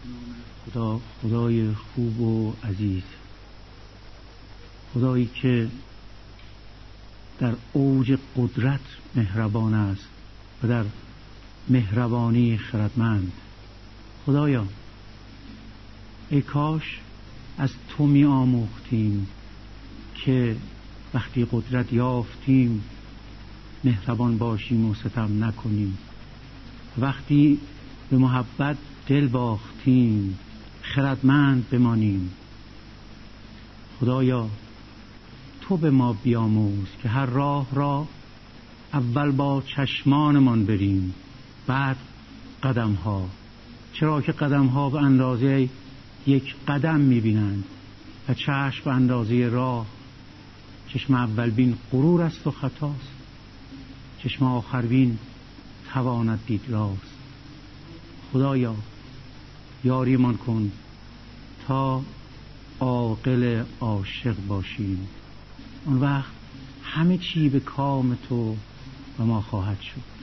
خدای خوب و عزیز، خدایی که در اوج قدرت مهربان است و در مهربانی خردمند. خدایا ای کاش از تو می آموختیم که وقتی قدرت یافتیم مهربان باشیم و ستم نکنیم، وقتی به محبت دل باختیم خردمند بمانیم. خدایا تو به ما بیاموز که هر راه را اول با چشمانمان بریم، بعد قدم ها، چرا که قدم ها به اندازه یک قدم میبینند و چشم به اندازه راه. چشم اول بین غرور است و خطاست، چشم آخر بین تواند دید راست. خدایا یاریمان کن تا عاقل عاشق باشیم، اون وقت همه چی به کام تو و ما خواهد شد.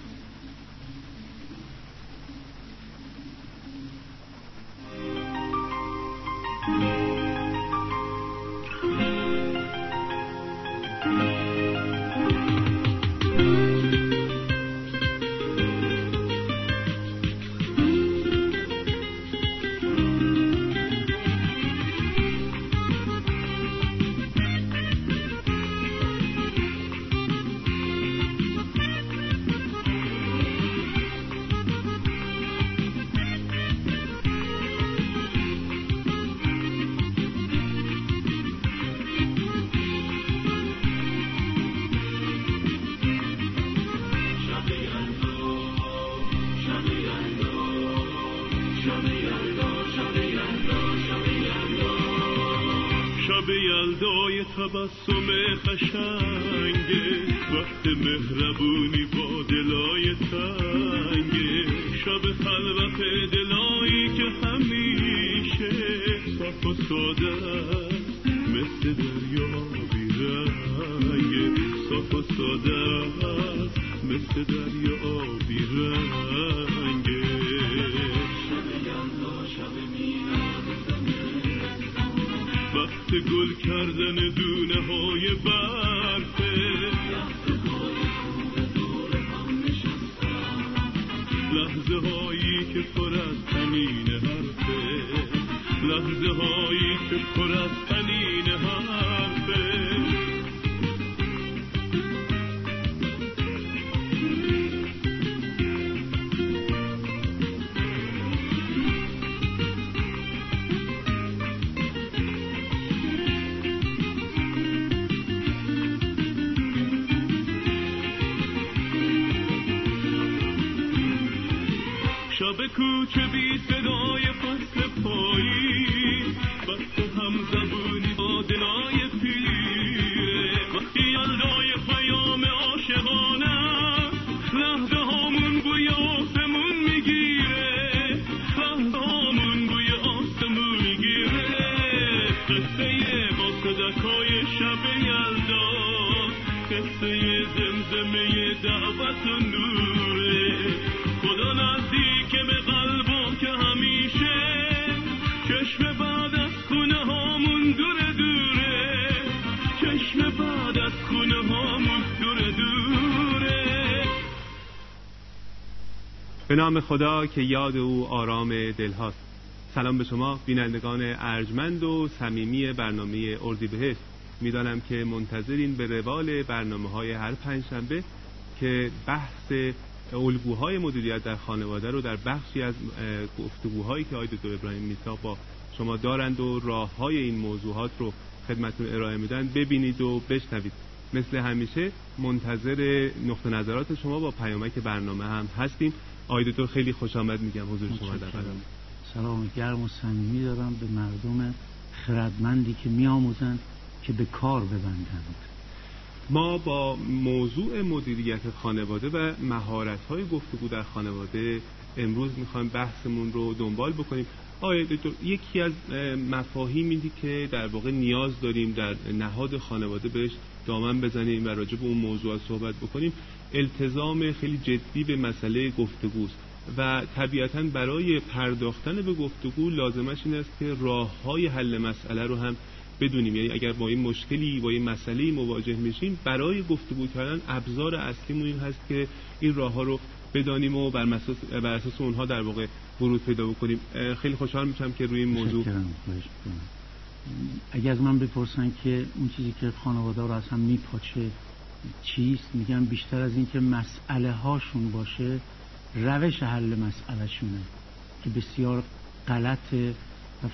یلدای تبسم قشنگه، وقت مهربونی با دلای تنگه، شب خلوت دلایی که همیشه صاف و ساده است مثل دریا بیرنگه، صاف و ساده است مثل دریا بیرنگه. شب یلدا شب وقت گل کردن دونه های برفه، لحظه هایی که پر از طنین حرفه، لحظه هایی که پر از طنین حرفه. شب کوچه بی صدای فصل پاییز، وقت هم زبونی با دلای پیره، وقتی یلدای پیام عاشقانه لحظه هامون بوی آسمون میگیره، لحظه هامون بوی آسمون میگیره. قصه با صدقای شب یلدا، قصه زمزمه دعوت و نوره. خدا نزدیک به قلبم که همیشه چشم بعد از خونه هامون دوره دوره، چشم بعد از خونه هامون دوره دوره. به نام خدا که یاد او آرام دل هاست. سلام به شما بینندگان ارجمند و صمیمی برنامه اردیبهشت. میدانم که منتظرین به روال برنامه‌های هر پنجشنبه که بحث الگوهای مدیریت در خانواده رو در بخشی از گفتگوهایی که آقای دکتر ابراهیم میثاق با شما دارند و راه‌های این موضوعات رو خدمتتون ارائه میدن ببینید و بشنوید. مثل همیشه منتظر نقطه نظرات شما با پیامک برنامه هم هستیم. آقای دکتر خیلی خوش آمد میگم حضور شما در برنامه. سلام گرم و صمیمی دارم به مردم خردمندی که میآموزند که به کار ببندند. ما با موضوع مدیریت خانواده و مهارت‌های گفتگو در خانواده امروز می‌خوایم بحثمون رو دنبال بکنیم. آقای دکتر یکی از مفاهیمی که در واقع نیاز داریم در نهاد خانواده بهش دامن بزنیم و راجع به اون موضوع صحبت بکنیم، التزام خیلی جدی به مسئله گفتگوست. و طبیعتاً برای پرداختن به گفتگو لازمش این است که راه‌های حل مسئله رو هم بدونیم. یعنی اگر با این مشکلی، با این مسئله‌ای مواجه میشیم، برای گفتگو کردن ابزار اصلیمون این هست که این راه‌ها رو بدانیم و بر اساس اونها در واقع ورود پیدا بکنیم. خیلی خوشحال میشم که روی این موضوع اگه از من بپرسن که اون چیزی که خانواده رو از هم میپاچه چیست، میگم بیشتر از این که مسئله هاشون باشه، روش حل مسئله شونه که بسیار غلطه و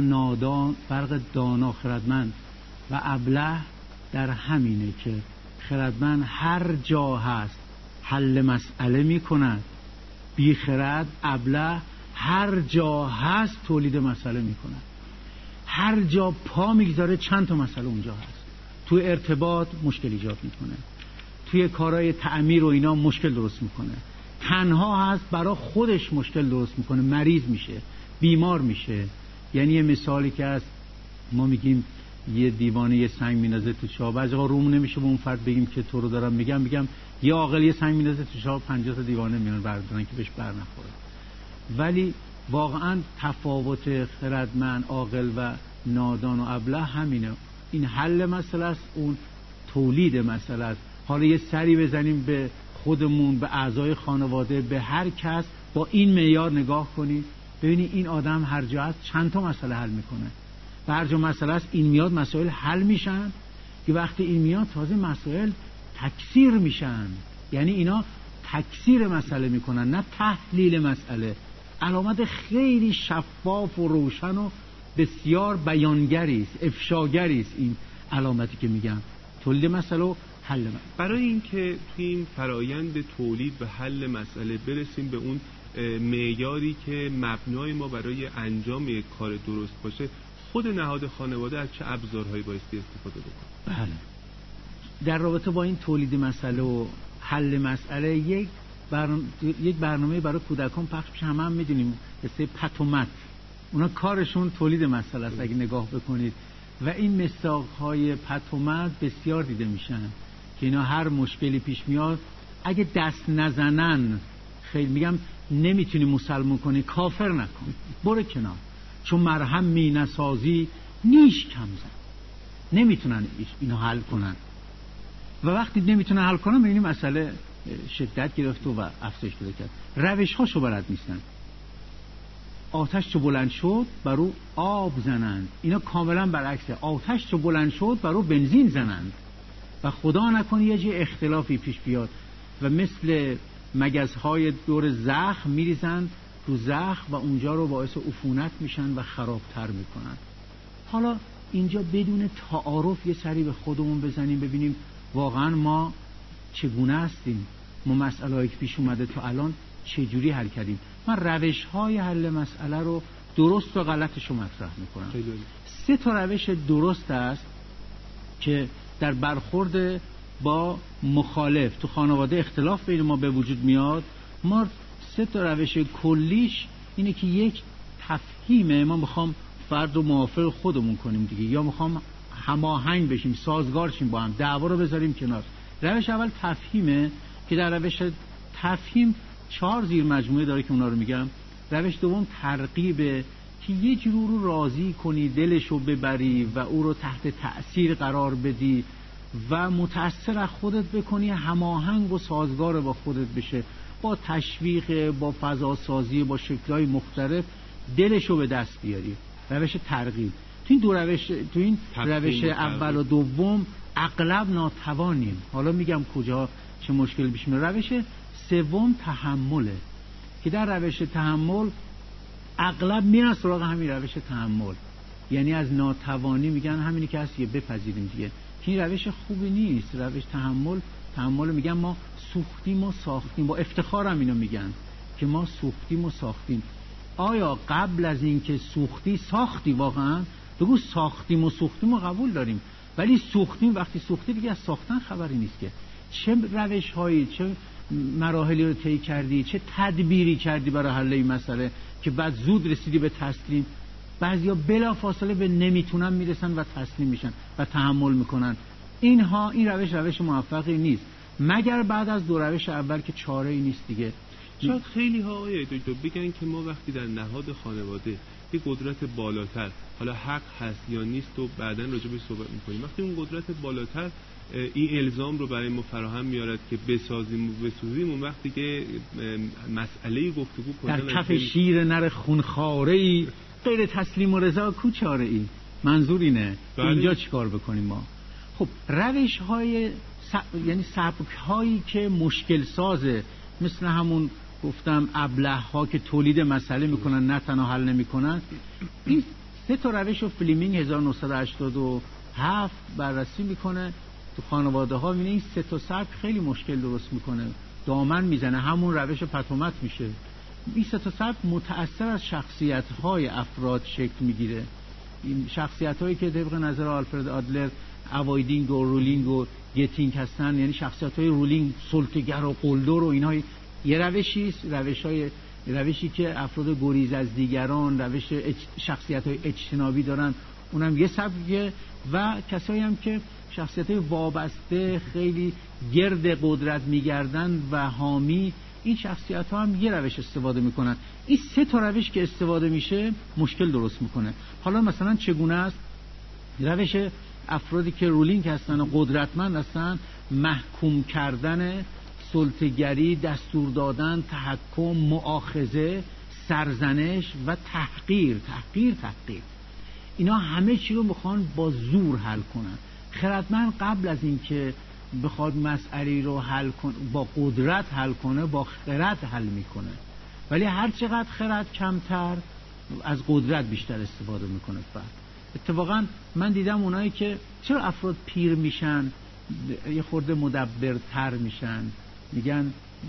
فرق دانا خردمند و ابله در همینه که خردمند هر جا هست حل مسئله میکند، بی خرد ابله هر جا هست تولید مسئله میکند. هر جا پا میگذاره چند تا مسئله اونجا هست. توی ارتباط مشکل ایجاد میکنه، توی کارهای تعمیر و اینا مشکل درست میکنه، تنها هست برای خودش مشکل درست میکنه، مریض میشه، بیمار میشه. یعنی یه مثالی که هست، ما میگیم یه دیوانه یه سنگ مینازه تو چاه، بعضی وقتا روم نمیشه به اون فرد بگیم که تو رو دارم میگم یه عاقل یه سنگ مینازه تو چاه، 50 تا دیوانه میان بردارن که بهش بر نخوره. ولی واقعا تفاوت خردمند، عاقل و نادان و ابله همینه. این حل مسئله است، اون تولید مسئله است. حالا یه سری بزنیم به خودمون، به اعضای خانواده، به هر کس، با این معیار نگاه کنید، ببینید این آدم هر جا هست چند تا مسئله حل میکنه. و هر جا مسئله است این میاد مسائل حل میشن، که وقتی این میاد تازه مسائل تکثیر میشن. یعنی اینا تکثیر مسئله میکنن، نه تحلیل مسئله. علامت خیلی شفاف و روشن و بسیار بیانگری است، افشاگری است این علامتی که میگم، تولید مسئله و حل مسئله. برای اینکه توی این فرایند تولید و حل مسئله برسیم به اون معیاری که مبنای ما برای انجام یک کار درست باشه، خود نهاد خانواده از چه ابزارهایی بایستی استفاده بکنه؟ بله، در رابطه با این تولید مسئله و حل مسئله یک برنامه برای کودکان پخش میشه. هم میدونیم قصه پتومت، اونا کارشون تولید مسئله است اگه نگاه بکنید. و این مساق‌های پتومت بسیار دیده میشن که اینا هر مشکلی پیش میاد اگه دست نزنن، خیلی میگم نمیتونی مسلمون کنی، کافر نکن، برو کنار، چون مرهم می نسازی نیش کم زن. نمیتونن اینو حل کنن و وقتی نمیتونن حل کنن میبینی مسئله شدت گرفت و افزایش پیدا کرد. روش هاشو بلد نیستن. آتش چو بلند شد بر او آب زنند، اینا کاملا برعکسه. آتش چو بلند شد بر او بنزین زنند و خدا نکنه یه جای اختلافی پیش بیاد و مثل مگزهای دور زخم میریزن رو زخم و اونجا رو باعث عفونت میشن و خرابتر میکنن. حالا اینجا بدون تعارف یه سری به خودمون بزنیم ببینیم واقعا ما چگونه هستیم، ما مسئله‌ای که پیش اومده تا الان چجوری حل کردیم. من روش‌های حل مسئله رو درست و غلطش رو مطرح میکنم. 3 تا روش درست است که در برخورد با مخالف تو خانواده اختلاف بین ما به وجود میاد. ما 3 تا روش کلیش اینه که یک تفهیمه، ما میخوام فرد رو موافق خودمون کنیم دیگه، یا میخوام هماهنگ بشیم، سازگار شیم با هم، دعوا رو بذاریم کنار. روش اول تفهیمه که در روش تفهیم 4 زیر مجموعه داره که اونا رو میگم. روش دوم ترغیبه که یه جور رو راضی کنی، دلش رو ببری و او رو تحت تأثیر قرار بدی و متأثر از خودت بکنی، هماهنگ و سازگار با خودت بشه، با تشویق، با فضا سازی، با شکل‌های مختلف دلش رو به دست بیاری. روش ترغیب. تو این روش اول و دوم اغلب ناتوانیم. حالا میگم کجا چه مشکل پیش میاد. روش سوم تحمله که در روش تحمل اغلب میرن سراغ همین روش تحمل، یعنی از ناتوانی میگن همینی که هست یه بپذیریم دیگه، که این روش خوبی نیست. روش تحمل میگن ما سوختیم و ساختیم، با افتخارم اینو میگن که ما سوختیم و ساختیم. آیا قبل از این که ساختی واقعا بگو ساختیم و سوختیم و قبول داریم، ولی سوختیم، وقتی سوختی دیگه از ساختن خبری نیست که. چه روش هایی، چه مراحلی رو طی کردی، چه تدبیری کردی برای حل این مسئله که بعد زود رسیدی به تسلیم. بعضیا بلا فاصله به نمیتونن میرسن و تسلیم میشن و تحمل میکنن. این روش موفقی نیست، مگر بعد از 2 روش اول که چاره ای نیست دیگه. شاید خیلی ها دکتر بگن که ما وقتی در نهاد خانواده یه قدرت بالاتر، حالا حق هست یا نیست و بعداً راجع بهش صحبت می‌کنیم، وقتی اون قدرت بالاتر این الزام رو برای ما فراهم میارد که بسازیم و بسازیم، اون وقتی که مسئله گفتگو کردن در کف شیر نر خونخواره‌ای غیر تسلیم و رضا کوچاره‌ای، منظور اینه اینجا چیکار بکنیم ما؟ خب روش‌های یعنی سبک‌هایی که مشکل سازه، مثل همون گفتم ابله‌ها که تولید مسئله میکنن نه تنها حل نمیکنن، این 3 تا روش رو فلیمینگ 1987 بررسی میکنه تو خانواده ها. میبینه این 3 تا سبک خیلی مشکل درست میکنه، دامن میزنه، همون روش پتومت میشه. این 3 تا سبک متأثر از شخصیت‌های افراد شکل میگیره. این شخصیت‌هایی که طبق نظر آلفرد آدلر اوایدینگ و رولینگ و گتینگ هستن، یعنی شخصیت‌های رولینگ سلطه‌گر و قلدر و اینها یه روشیست، روشی که افراد گریز از دیگران، روش شخصیت‌های اجتنابی دارن، اونم یه سبکه. و کسایی هم که شخصیت‌های وابسته خیلی گرد قدرت میگردن و حامی، این شخصیت‌ها هم یه روش استفاده میکنن. این 3 تا روش که استفاده میشه مشکل درست میکنه. حالا مثلا چگونه است؟ روش افرادی که رولینگ هستن و قدرتمند هستن، محکوم کردن، سلطه‌گری، دستور دادن، تحکم، مؤاخذه، سرزنش و تحقیر. اینا همه چی رو میخوان با زور حل کنن. خردمند قبل از این که بخواد مسئله رو حل کنه، با قدرت حل کنه، با خرد حل میکنه. ولی هر چقدر خرد کمتر، از قدرت بیشتر استفاده میکنه. اتفاقا من دیدم اونایی که چرا افراد پیر میشن یه خورده مدبرتر میشن، میگن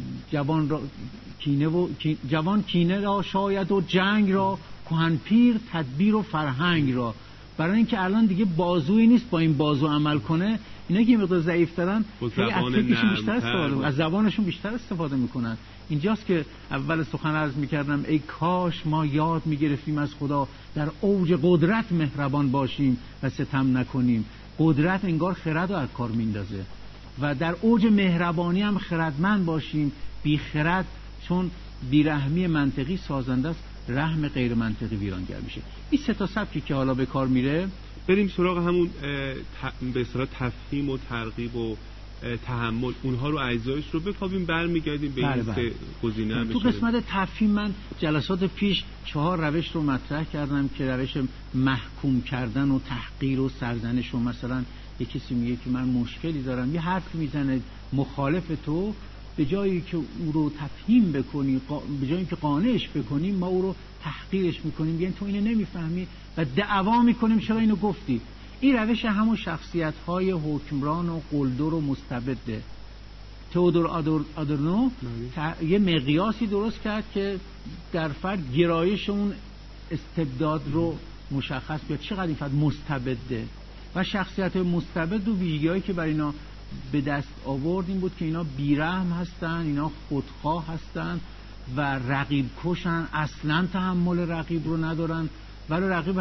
جوان کینه را شاید و جنگ را، کهن پیر تدبیر و فرهنگ را. برای اینکه الان دیگه بازویی نیست با این بازو عمل کنه، اینا که مقدار ضعیف‌ترن از زبانشون بیشتر استفاده میکنن. اینجاست که اول سخن عرض میکردم ای کاش ما یاد میگرفتیم از خدا در اوج قدرت مهربان باشیم و ستم نکنیم. قدرت انگار خرد رو از کار میندازه و در اوج مهربانی هم خردمند باشیم. بی خرد چون بیرحمی منطقی سازنده است، رحم غیر منطقی ویرانگر میشه. این 3 تا سبکی که حالا به کار میره، بریم سراغ همون به اصطلاح تفهیم و ترغیب و تحمل، اونها رو اجزایش رو بخوابیم، برمیگردیم به این 3 گزینه. تو قسمت تفهیم من جلسات پیش 4 روش رو مطرح کردم که روش محکوم کردن و تحقیر و سرزنش. و مثلا یه کسی میگه که من مشکلی دارم، یه حرف میزنه مخالف تو، به جایی که او رو تفهیم بکنی، به جایی که قانعش بکنیم، ما او رو تحقیرش میکنیم، یعنی تو اینو نمیفهمی و دعوا میکنیم چرا اینو گفتی. این روش همون شخصیت‌های حکمران و قلدر و مستبده. تئودور آدورنو یه مقیاسی درست کرد که در فرد گرایش اون استبداد رو مشخص بیاد، چقدر این فرد مستبده. و شخصیت‌های مستبد و ویژگی‌هایی که برای اینا به دست آورد این بود که اینا بیرحم هستن، اینا خودخواه هستن و رقیب کشن، اصلا تحمل رقیب رو ندارن. ولی رقیب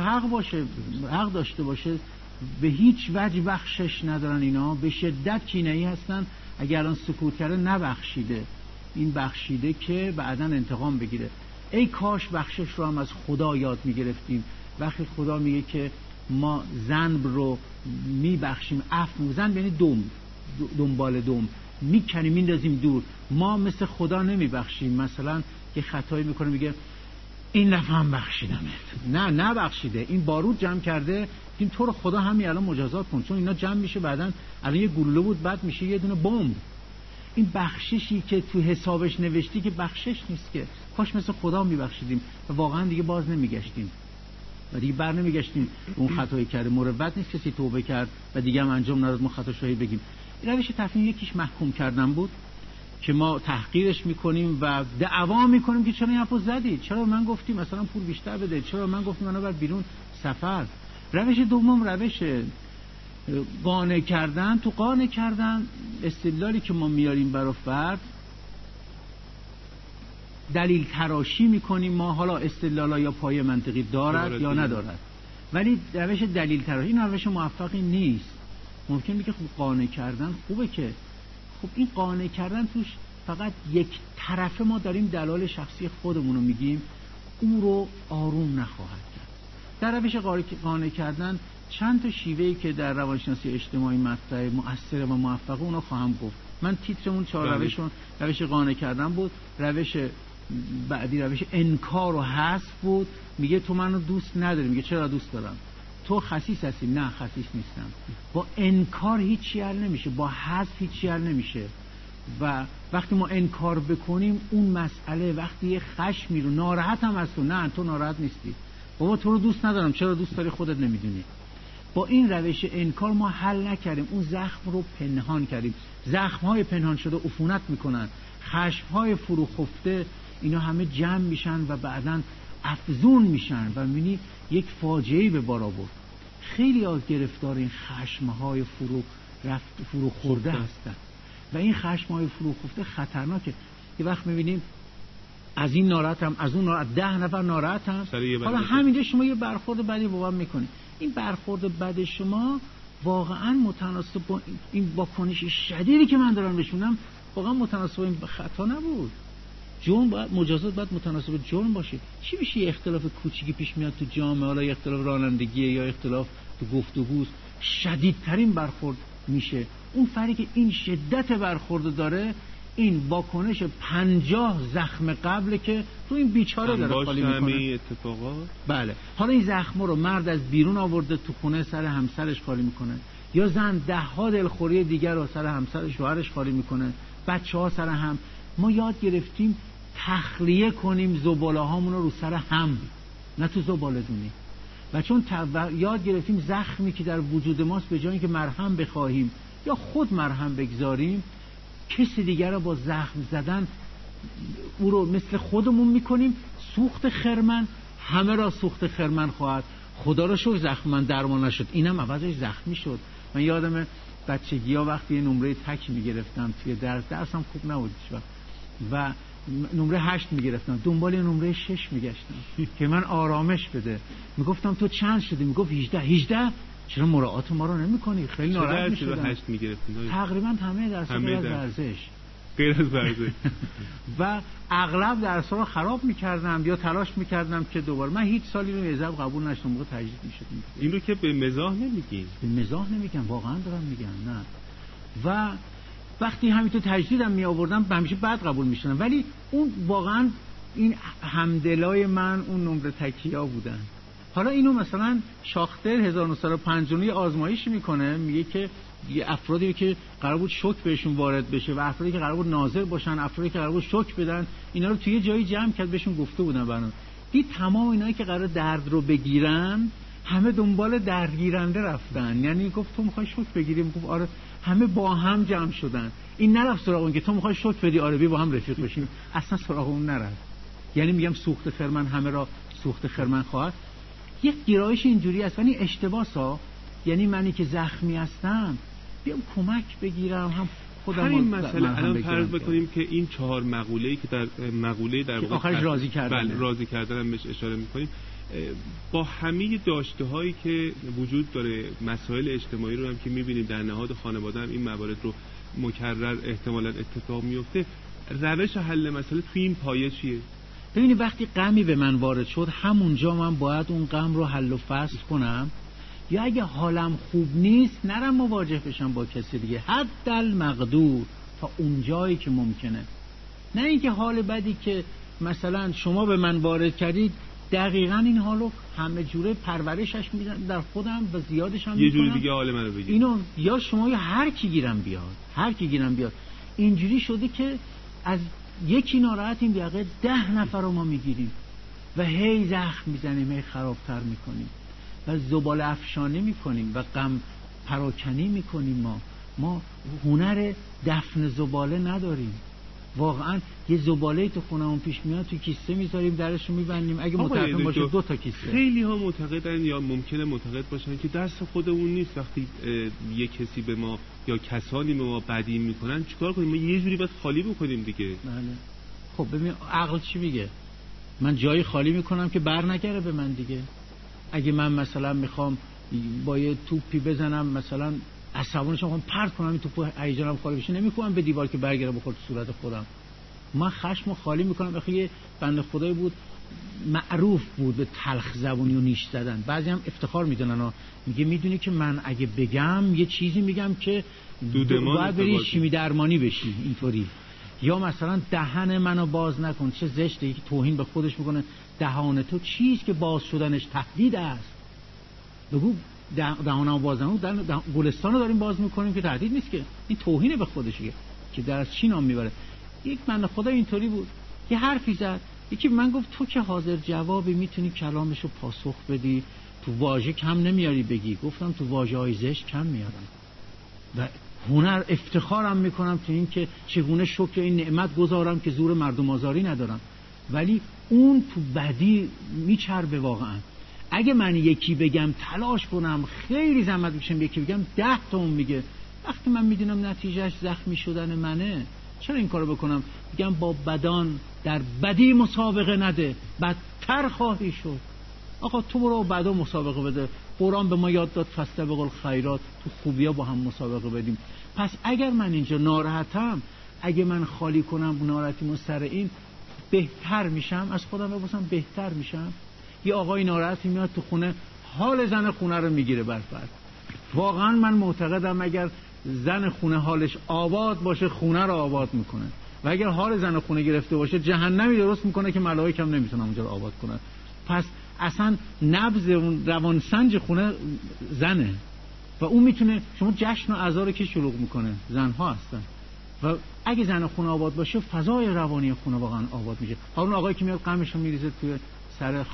حق داشته باشه به هیچ وجه بخشش ندارن. اینا به شدت کینه‌ای هستن، اگر الان سکوت کرده نبخشیده، این بخشیده که بعداً انتقام بگیره. ای کاش بخشش رو هم از خدا یاد میگرفتیم. وقتی خدا میگه که ما ذنب رو میبخشیم، عفو، ذنب یعنی دنبال دم میکنیم میندازیم دور، ما مثل خدا نمیبخشیم. مثلا که خطایی میکنه میگه این دفعه هم بخشیدمت، نه بخشیده، این بارود جمع کرده، این تو رو خدا همین الان مجازات کن، چون اینا جمع میشه بعداً الان یه گلوله بود بعد میشه یه دونه بمب. این بخششی که تو حسابش نوشتی که بخشش نیست، که کاش مثل خدا میبخشیدیم و واقعا دیگه باز نمیگشتیم و دیگه بر نمیگشتیم اون خطایی کرده. مروت نیست کسی توبه کرد و دیگه هم انجام نداد ما خطاشو بگیم. روش تفهیم یکیش محکوم کردن بود که ما تحقیرش میکنیم و دعوا میکنیم که چرا این حرفو زدی، چرا من گفتیم مثلا پول بیشتر بده، چرا من گفتم منو بر بیرون سفر. روش دوم روش قانع کردن. تو قانع کردن استدلالی که ما میاریم برای فرد دلیل تراشی میکنیم ما، حالا استدلالا یا پایه منطقی دارد یا ندارد، ولی روش دلیل تراشی این روش موفقی نیست. ممکن میگه خب قانع کردن خوبه، که خب این قانع کردن توش فقط یک طرفه ما داریم دلایل شخصی خودمون رو میگیم، او رو آروم نخواهد کرد. در روش قانع کردن چند تا شیوهی که در روانشناسی اجتماعی مطرحه، مؤثر و موفقه، اونو خواهم گفت. من تیترمون 4 روش قانع کردن بود. روش بعدی روش انکار و حذف بود. میگه تو منو دوست نداری، میگه چرا دوست دارم. تو خسیس هستی، نه خسیس نیستم. با انکار هیچی حل نمیشه، با حذف هیچی حل نمیشه. و وقتی ما انکار بکنیم اون مسئله، وقتی یه خشمی رو، ناراحت هم از تو، نه تو ناراحت نیستی، بابا تو رو دوست ندارم، چرا دوست داری خودت نمیدونی. با این روش انکار ما حل نکردیم، اون زخم رو پنهان کردیم. زخم‌های پنهان شده عفونت میکنن، خشم‌های فرو خفته اینا همه جمع میشن و بعداً افزون میشن و میبینی یک فاجعه‌ای به بار آورد. خیلی ها گرفتار این خشم‌های فرو خورده هستن و این خشم‌های فرو خفته خطرناکه. یه وقت میبینیم از این ناراحتم، از اون ناراحت، 10 نفر ناراحتم، حالا همینجا شما یه برخورد بدی با من میکنید. این برخورد بد شما واقعا متناسب با این واکنش شدیدی که من دارم نشونم، واقعا متناسب با این خطا نبود. جرم باید، مجازات باید متناسب جرم باشه. چی میشه یه اختلاف کوچیکی پیش میاد تو جامعه، حالا یه اختلاف رانندگی یا اختلاف تو گفتگوست، شدیدترین برخورد میشه. اون فرقی که این شدت برخورد داره، این واکنش 50 زخم قبل که تو این بیچاره داره خالی میکنه. اتفاقات. بله. حالا این زخم رو مرد از بیرون آورده تو خونه سر همسرش خالی میکنه، یا زن 10 ها دلخوری دیگر رو سر همسر شوهرش خالی میکنه، بچه‌ها سر هم. ما یاد گرفتیم تخلیه کنیم زباله هامون رو سر هم، نه تو زباله دونی. و چون یاد گرفتیم زخمی که در وجود ماست به جای اینکه مرهم بخواهیم یا خود مرهم بگذاریم، کسی دیگر رو با زخم زدن او رو مثل خودمون میکنیم. سوخت خرمن همه را سوخت خرمن خواهد. خدا رو شکر زخم من درمان نشد، اینم عوضش زخمی شد. من یادم بچگی ها وقتی یه نمره تک میگرفتم توی درسم خوب نبود و نمره 8 میگرفتم، دنبال نمره 6 میگشتم که من آرامش بده. میگفتم تو چند شدی؟ میگفت 18. چرا مراعات ما رو نمی‌کنی؟ خیلی ناراحت می‌شدم. 8 میگرفتیم تقریبا همه درس‌ها غیر از ورزش. غیر از ورزش. و اغلب درس‌ها رو خراب می‌کردم یا تلاش می‌کردم که دوباره. من هیچ سالی رو یه ضرب قبول نشدم، موقع تجدید می‌شد. این رو که به مزاح نمیگین. به مزاح نمیگم، واقعا دارم میگم. نه. و وقتی همینطور تجدیدم می‌آوردم همیشه بعد قبول می‌شدم، ولی اون واقعا این همدلای من اون نمره تکیا بودن. حالا اینو مثلا شاختر 1959 آزمایش میکنه، میگه که یه افرادی که قرار بود شوک بهشون وارد بشه و افرادی که قرار بود ناظر باشن، افرادی که قرار بود شوک بدن، اینا رو توی جایی جمع کرد، بهشون گفته بودن برام. دید تمام اینایی که قرار درد رو بگیرن همه دنبال دردگیرنده رفتن. یعنی گفت تو میخوای شوک بگیری؟ گفت آره. همه با هم جمع شدن. این نرفت سراغ اون که تو میخوای شوک بدی، آره بیا با هم رفیق بشیم. اصلا سراغ اون نرفت. یعنی میگم سوخت خرمن همه را سوخت خرمن خواهد. یک گرایش اینجوری است، ولی اشتباهه. یعنی منی که زخمی هستم بیام کمک بگیرم، هم خودم همین مسئله. الان فرض بکنیم که این 4 مقوله‌ای که در مقوله در آخرش راضی کردن، بله راضی کردن هم بهش اشاره می‌کنیم، با همه داشته‌هایی که وجود داره، مسائل اجتماعی رو هم که می‌بینیم در نهاد خانواده هم این موارد رو مکرر احتمالاً اتفاق میفته، روش حل مسئله توی این پایه چیه؟ ببینید وقتی غمی به من وارد شد، همونجا من باید اون غم رو حل و فصل کنم، یا اگه حالم خوب نیست نرم مواجه بشم با کسی دیگه، حدالمقدور تا اونجایی که ممکنه. نه اینکه حال بدی که مثلا شما به من وارد کردید دقیقاً این حالو همه جوره پرورشش میدن در خودم و زیادش هم یه جوری دیگه حال منو بگید. اینو یا شما یا هر کی گیرم بیاد. اینجوری شده که از یکی ناراحتیم یقه 10 نفر رو ما میگیریم و هی زخم میزنیم، هی خرابتر میکنیم و زباله افشانی میکنیم و غم پراکنی میکنیم. ما هنر دفن زباله نداریم. واقعا یه زباله تو خونمون پیش میاد تو کیسه میذاریم، درش رو میبندیم، اگه مترقم باشه 2 تا کیسه. خیلی ها معتقدن یا ممکنه معتقد باشن که دست خودمون نیست. وقتی یه کسی به ما یا کسانی به ما بدی میکنن چیکار کنیم؟ ما یه جوری باید خالی بکنیم دیگه. بله. خب ببین عقل چی میگه؟ من جایی خالی میکنم که بر نگره به من دیگه. اگه من مثلا میخوام با یه توپی بزنم مثلا عصبانی شدم پرت کنم این توپو هیجانم خالی بشه نمیکنم به دیوار که برگره بخوره تو صورت خودم. من خشمو خالی میکنم. بخاطر یه بنده خدایی بود معروف بود به تلخ زبونی و نیش زدن. بعضی هم افتخار میدونن و میگه میدونی که من اگه بگم یه چیزی میگم که باید بری شیمی درمانی بشی اینطوری. یا مثلا دهن منو باز نکن، چه زشته. یکی توهین به خودش میکنه دهان تو چیست که باز شدنش تهدید است. بگو دهانمو باز نکن، گلستانو داریم باز میکنیم که تهدید نیست که، این توهینه به خودشه که در چی نام میبره. یک بنده خدا اینطوری بود یه حرفی زد، یکی من گفت تو که حاضر جوابی میتونی کلامشو پاسخ بدی، تو واژه کم نمیاری بگی. گفتم تو واژه‌های زشت کم میارم و هنر افتخارم میکنم تو این که چگونه شکر این نعمت گذارم که زور مردم آزاری ندارم. ولی اون تو بدی میچربه واقعا. اگه من یکی بگم تلاش کنم خیلی زحمت بکشم یکی بگم 10 تا اون میگه، وقتی من میدونم نتیجهش زخمی شدن منه چرا این کارو بکنم؟ میگم با بدان در بدی مسابقه نده بدتر خواهی شد. آقا تو برو بدا مسابقه بده. قرآن به ما یاد داد فاستبقوا الخیرات، تو خوبیا با هم مسابقه بدیم. پس اگر من اینجا ناراحتم، اگه من خالی کنم ناراحتیمو سر این، بهتر میشم، از خودم بپرسم بهتر میشم. یه آقای ناراحتی میاد تو خونه حال زن خونه رو میگیره برفرض. واقعا من معتقدم اگر زن خونه حالش آباد باشه خونه رو آباد میکنه و اگر حال زن خونه گرفته باشه جهنمی درست میکنه که ملائکه هم نمیتونن اونجا رو آباد کنن. پس اصلا نبض اون روانسنج خونه زنه و اون میتونه، شما جشن و عزا رو که شروع میکنه زنها هستن و اگه زن خونه آباد باشه فضای روانی خونه واقعا آباد میشه. اون آقایی که میاد غمشو میریزه توی سر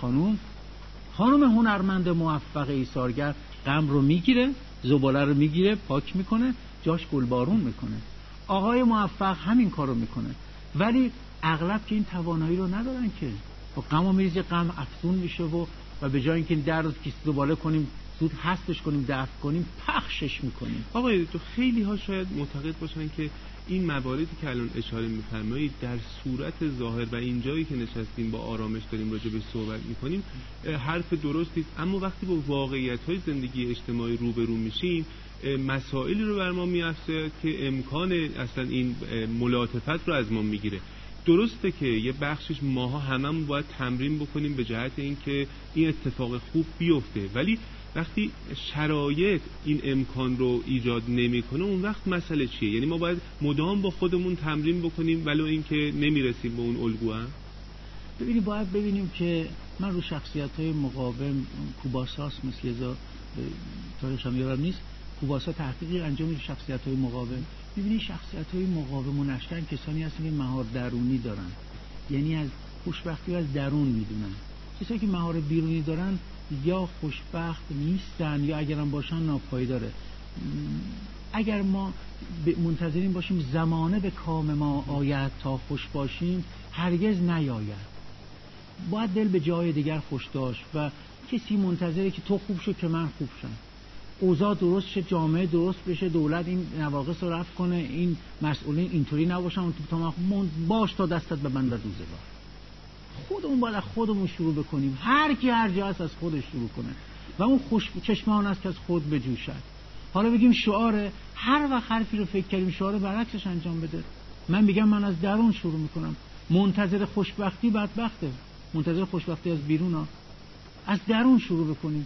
خانم هنرمند موفق ایثارگر غم رو میگیره، زباله رو میگیره پاک میکنه، جاش گلبارون میکنه. آقای موفق همین کارو میکنه ولی اغلب که این توانایی رو ندارن که غمو میریزه، غم افزون میشه و به جای اینکه در روز کیسه زباله کنیم زود حذفش کنیم دفع کنیم پخشش میکنیم. آقای تو خیلی ها شاید معتقد باشن که این مواردی که الان اشاره می‌فرمایید در صورت ظاهر و اینجایی که نشستیم با آرامش داریم راجع به صحبت می‌کنیم حرف درستی است، اما وقتی با واقعیت‌های زندگی اجتماعی روبرو میشیم مسائلی رو بر ما می‌افزاید که امکان اصلا این ملاطفت رو از ما میگیره. درسته که یه بخشش ماها هممون باید تمرین بکنیم به جهت اینکه این اتفاق خوب بیفته، ولی وقتی شرایط این امکان رو ایجاد نمیکنه اون وقت مسئله چیه؟ یعنی ما باید مدام با خودمون تمرین بکنیم ولو اینکه نمیرسیم به اون الگو هم؟ باید ببینیم که من رو شخصیت‌های مقاوم کوباساس مثل یزا تاریخ هم یادم نیست، کوباسا تحقیقی انجام میده شخصیت‌های مقاوم. می‌بینی شخصیت‌های مقاوم و نشتن کسانی هستن که مهار درونی دارن، یعنی از خوشبختی از درون میدونن. کسایی که مهار بیرونی دارن یا خوشبخت نیستن یا اگرم باشن ناپایداره. اگر ما منتظرین باشیم زمانه به کام ما آید تا خوش باشیم هرگز نیاید. باید دل به جای دیگر خوش داشت و کسی منتظره که تو خوب شو که من خوب شم، اوضاع درست شه، جامعه درست بشه، دولت این نواقص رو رفع کنه، این مسئولین اینطوری نباشن تا من باش تا دستت ببند روزگار. خودمون باید خودمون شروع بکنیم. هر کی هر جا هست از خودش شروع کنه و اون خوش چشمان است که از خود بجوشد. حالا بگیم شعار، هر وقت حرفی رو فکر کردیم شعار برعکسش انجام بده. من میگم من از درون شروع میکنم. منتظر خوشبختی بدبخته، منتظر خوشبختی از بیرون ها. از درون شروع بکنیم.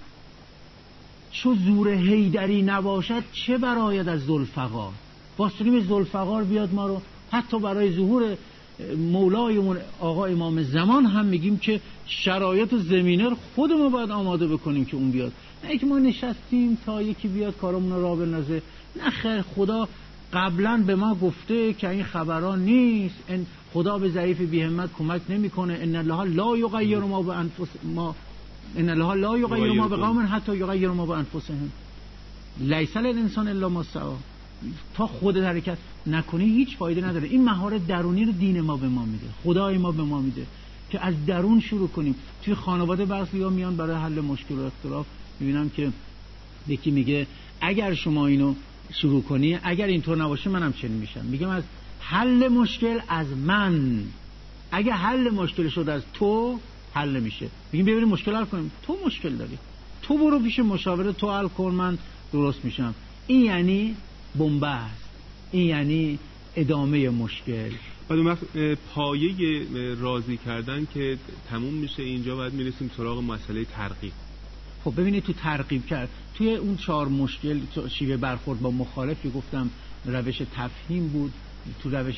چو زور حیدری نباشد چه براید از ذوالفقار. واسطیم ذوالفقار بیاد ما رو حتی برای ظهور مولایمون آقا امام زمان هم میگیم که شرایط و زمینه رو خودمون باید آماده بکنیم که اون بیاد، نه اینکه ما نشستیم تا یکی بیاد کارمون رو راه بندازه. نه خیر، خدا قبلا به ما گفته که این خبران نیست، خدا به ضعیف بی همت کمک نمیکنه. ان الله لا یغیر ما بانفسهم ان الله لا یغیر ما بقوم حتی یغیر ما بانفسهم لیس للانسان الا ما سعی. تا خودت حرکت نکنی هیچ فایده نداره. این مهارت درونی رو دین ما به ما میده، خدای ما به ما میده که از درون شروع کنیم. توی خانواده بعضیا میان برای حل مشکل و اختلاف، میبینم که یکی میگه اگر شما اینو شروع کنی، اگر اینطور نباشه منم چنین میشم. میگم از حل مشکل از من، اگه حل مشکل شد از تو حل میشه. میگیم ببینیم مشکل حل کنیم، تو مشکل داری، تو برو پیش مشاوره، تو حل کن، من درست میشم. این یعنی بنبست، این یعنی ادامه مشکل. بعد اون وقت پایه راضی کردن که تموم میشه، اینجا باید میرسیم سراغ مسئله ترغیب. خب ببینید تو ترغیب کرد، توی اون 4 مشکل شیوه برخورد با مخالف که گفتم روش تفهیم بود، تو روش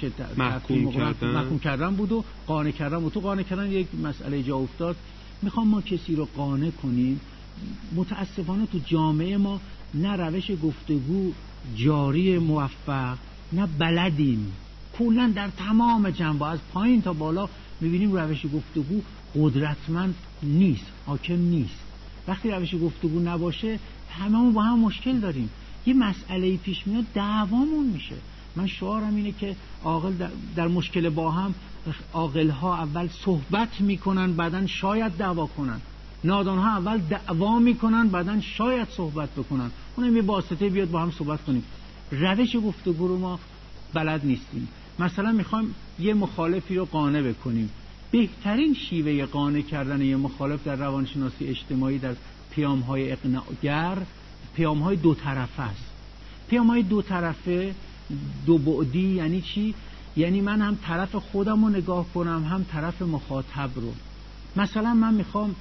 محکوم کردن بود و قانع کردن بود. تو قانع کردن یک مسئله جا افتاد، میخوام ما کسی رو قانع کنیم. متاسفانه تو جامعه ما نه روش گفتگو جاری موفق، نه بلدیم. کلا در تمام جنبه از پایین تا بالا میبینیم روش گفتگو قدرتمند نیست، حاکم نیست. وقتی روش گفتگو نباشه هممون با هم مشکل داریم، یه مسئله پیش میاد دعوامون میشه. من شعارم اینه که عاقل در مشکل با هم، عاقل‌ها اول صحبت میکنن بعدن شاید دعوا کنن، نادان‌ها اول دعوا میکنن بعدن شاید صحبت بکنن. اونم یه واسطه بیاد با هم صحبت کنیم. روش گفتگو رو ما بلد نیستیم. مثلا میخوایم یه مخالفی رو قانع بکنیم، بهترین شیوه قانع کردن یه مخالف در روانشناسی اجتماعی در پیام‌های اقناع‌گر پیام‌های دو طرفه است. پیام‌های دو طرفه، دو بعدی یعنی چی؟ یعنی من هم طرف خودم رو نگاه کنم هم طرف مخاطب رو. مثلا من میخوام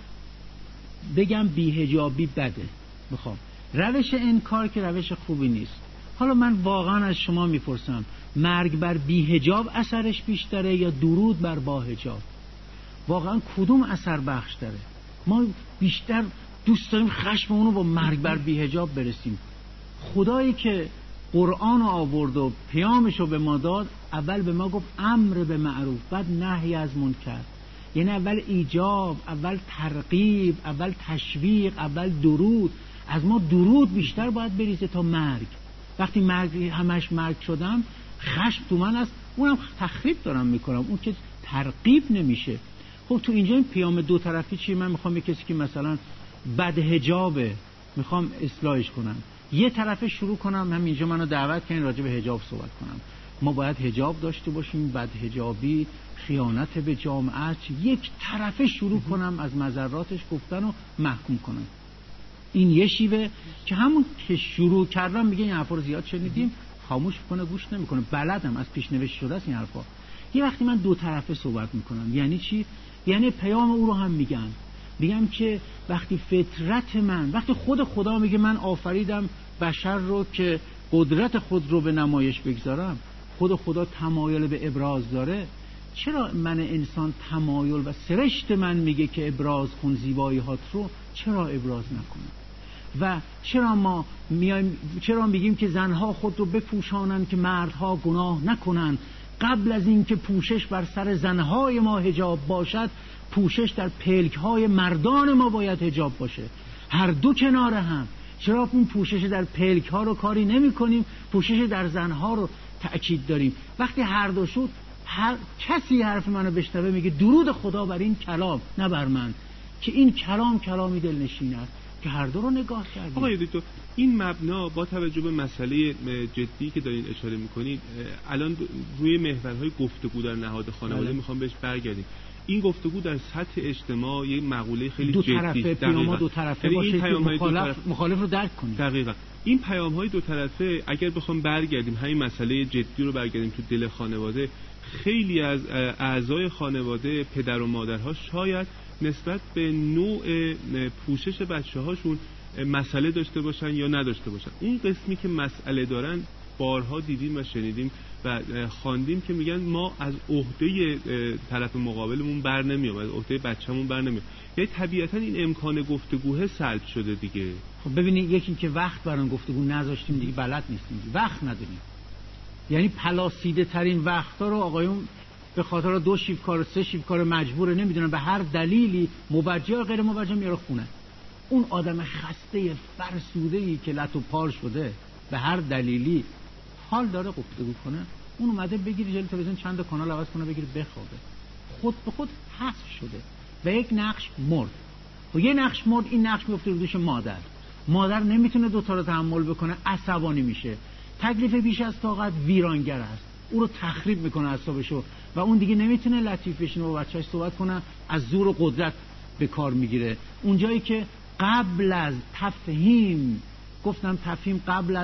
بگم بی‌حجابی بده، میخوام روش انکار که روش خوبی نیست. حالا من واقعا از شما میپرسم، مرگ بر بی‌حجاب اثرش بیشتره یا درود بر با حجاب؟ واقعا کدوم اثر بخش داره؟ ما بیشتر دوست داریم خشممون رو با مرگ بر بی‌حجاب برسیم. خدایی که قرآن رو آورد و پیامش رو به ما داد، اول به ما گفت امر به معروف بعد نهی از منکر. یعنی اول ایجاب، اول ترغیب، اول تشویق، اول درود. از ما درود بیشتر باید بریزه تا مرگ. وقتی مرگ همش مرگ شدم، خشم تو من است، اونم تخریب دارم میکنم، اون که ترغیب نمیشه. خب تو اینجا این پیام دو طرفی چیه؟ من میخوام یک کسی که مثلا بد حجابه میخوام اصلاحش کنم، یه طرفه شروع کنم هم اینجا منو دعوت کنین راجع به حجاب صحبت کنم. ما باید حجاب داشته باشیم، بد حجابی خیانت به جامعه است. یک طرفه شروع کنم از مضراتش گفتن و محکوم کنم. این یه شیوه که همون که شروع کردم میگه این حرفا رو زیاد شنیدیم، خاموش کنه، گوش نمیکنه. بلدم، از پیش نوشته شده است این حرفا. یه وقتی من دو طرفه صحبت میکنم یعنی چی؟ یعنی پیام او رو هم میگم که وقتی فطرت من، وقتی خود خدا میگه من آفریدم بشر رو که قدرت خود رو به نمایش بگذارم، خود خدا تمایل به ابراز داره، چرا من انسان تمایل و سرشت من میگه که ابراز کن زیبایی هات رو، چرا ابراز نکنم؟ و چرا میگیم که زنها خود رو بپوشانن که مردها گناه نکنن؟ قبل از این که پوشش بر سر زنهای ما حجاب باشد، پوشش در پلک‌های مردان ما باید حجاب باشه. هر دو کنار هم. چرا اون پوشش در پلک‌ها رو کاری نمی کنیم، پوشش در زنها رو تأکید داریم؟ وقتی هر دو شد، هر کسی حرف منو بشنوه میگه درود خدا بر این کلام نه بر من، که این کلام کلامی دلنشین است که هر دو رو نگاه کردیم. آقای دکتر، این مبنا با توجه به مسئله جدی که دارین اشاره میکنید، الان روی محورهای گفتگو در نهاد خانواده میخوام بهش برگردیم. این گفتگو در سطح اجتماع یک مقوله خیلی جدی است. پیام‌ها دو طرفه باشه که مخالف رو درک کنیم. دقیقاً. این پیام‌های دو طرفه اگر بخوام برگردیم همین مسئله جدی رو برگردیم تو دل خانواده، خیلی از اعضای خانواده، پدر و مادرها شاید نسبت به نوع پوشش بچه‌هاشون مسئله داشته باشن یا نداشته باشن. اون قسمی که مسئله دارن بارها دیدیم و شنیدیم و خواندیم که میگن ما از عهده طرف مقابلمون بر نمیام، از عهده بچه‌مون بر نمیام. یعنی طبیعتا این امکان گفتگو سلب شده دیگه. خب ببینید، یکی که وقت برای گفتگو نذاشتیم دیگه، بلد نیستیم، وقت نداریم. یعنی پلاسیده ترین وقتا رو آقایون به خاطر 2 شیفت کار 3 شیفت کار مجبوره، نمیدونن به هر دلیلی موجه و غیر موجه میاره خونه. اون آدم خسته فرسوده‌ای که لط و پار شده به هر دلیلی حال داره گفتگو کنه، اون اومده بگیره جلوی تلویزیون چند تا کانال عوض کنه بگیره بخوابه، خود به خود حذف شده و یک نقش مرد. و یه نقش مرد، این نقش میفته رو دوش مادر نمیتونه دوتا رو تحمل بکنه، عصبانی میشه، تکلیف بیش از طاقت ویرانگر است، او رو تخریب میکنه اعصابشو و اون دیگه نمیتونه لطیف بشینه و بچه‌اش صحبت کنه، از زور و قدرت به کار میگیره. اونجایی که قبل از تفهیم، گفتم تفهیم قبل از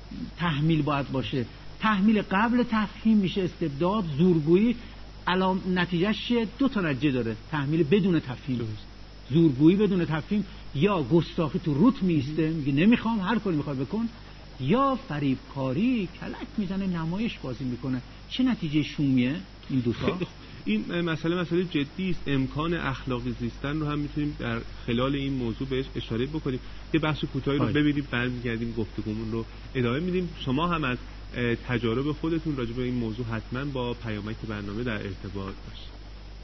تحمیل باید باشه. تحمیل قبل تفهیم میشه استبداد، زورگویی. نتیجهش دو تا نتیجه داره: تحمیل بدون تفهیم، زورگویی بدون تفهیم، یا گستاخی تو روت میسته میگه نمیخوام، هر کاری میخواد بکن، یا فریبکاری، کلک میزنه، نمایش بازی میکنه. چه نتیجه شومیه این دو تا؟ این مسئله جدی است. امکان اخلاقی زیستن رو هم میتونیم در خلال این موضوع بهش اشاره بکنیم. یه بخش کوتاهی رو ببینیم، برمیگردیم گفتگومون رو ادامه میدیم. شما هم از تجارب خودتون راجع به این موضوع حتما با پیامک برنامه در ارتباط باشید.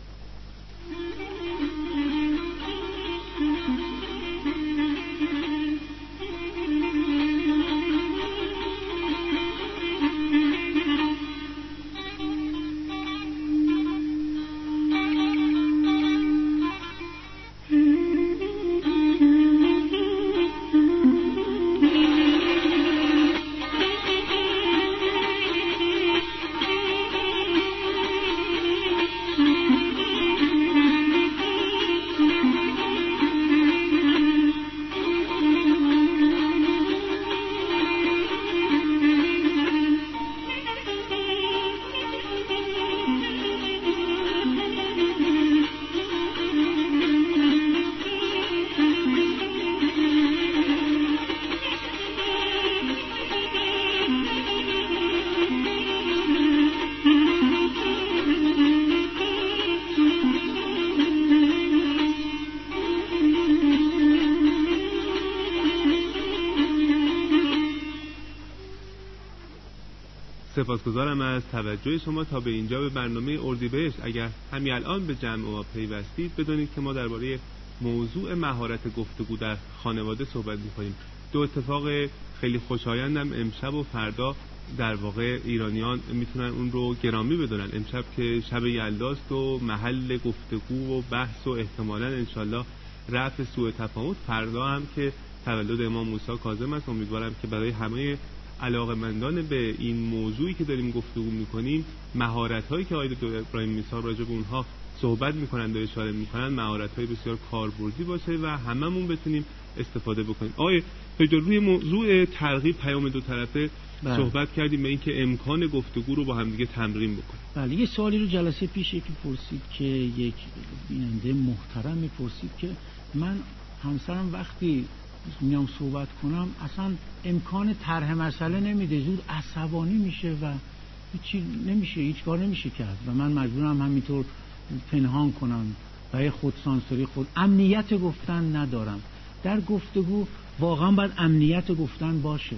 سپاسگزارم از توجه شما تا به اینجا به برنامه اردیبهشت. اگر همین الان به جمع ما پیوستید، بدونید که ما درباره موضوع مهارت گفتگو در خانواده صحبت می‌کنیم. دو اتفاق خیلی خوشایندم امشب و فردا در واقع ایرانیان میتونن اون رو گرامی بدونن. امشب که شب یلداست و محل گفتگو و بحث و احتمالاً انشالله رفع سوء تفاهم. فردا هم که تولد امام موسی کاظم است. امیدوارم که برای همه علاقه‌مندان به این موضوعی که داریم گفتگو می‌کنیم، مهارت‌هایی که آقای دکتر ابراهیم میثاق راجع به اونها صحبت می‌کنند و اشاره می‌کنند، مهارت‌های بسیار کاربردی باشه و هممون بتونیم استفاده بکنیم. آقای دکتر، روی موضوع ترغیب پیام دو طرفه صحبت کردیم، به اینکه امکان گفتگو رو با هم دیگه تمرین بکنیم. بله، یه سوالی رو جلسه پیش یکی پرسید که یک بیننده محترم می‌پرسید که من همسرم وقتی میام صحبت کنم اصلا امکان طرح مسئله نمیده، زود عصبانی میشه و هیچی نمیشه، هیچ کار نمیشه کرد و من مجبورم همینطور پنهان کنم برای خودسانسوری خود. امنیت گفتن ندارم. در گفتگو واقعا باید امنیت گفتن باشه،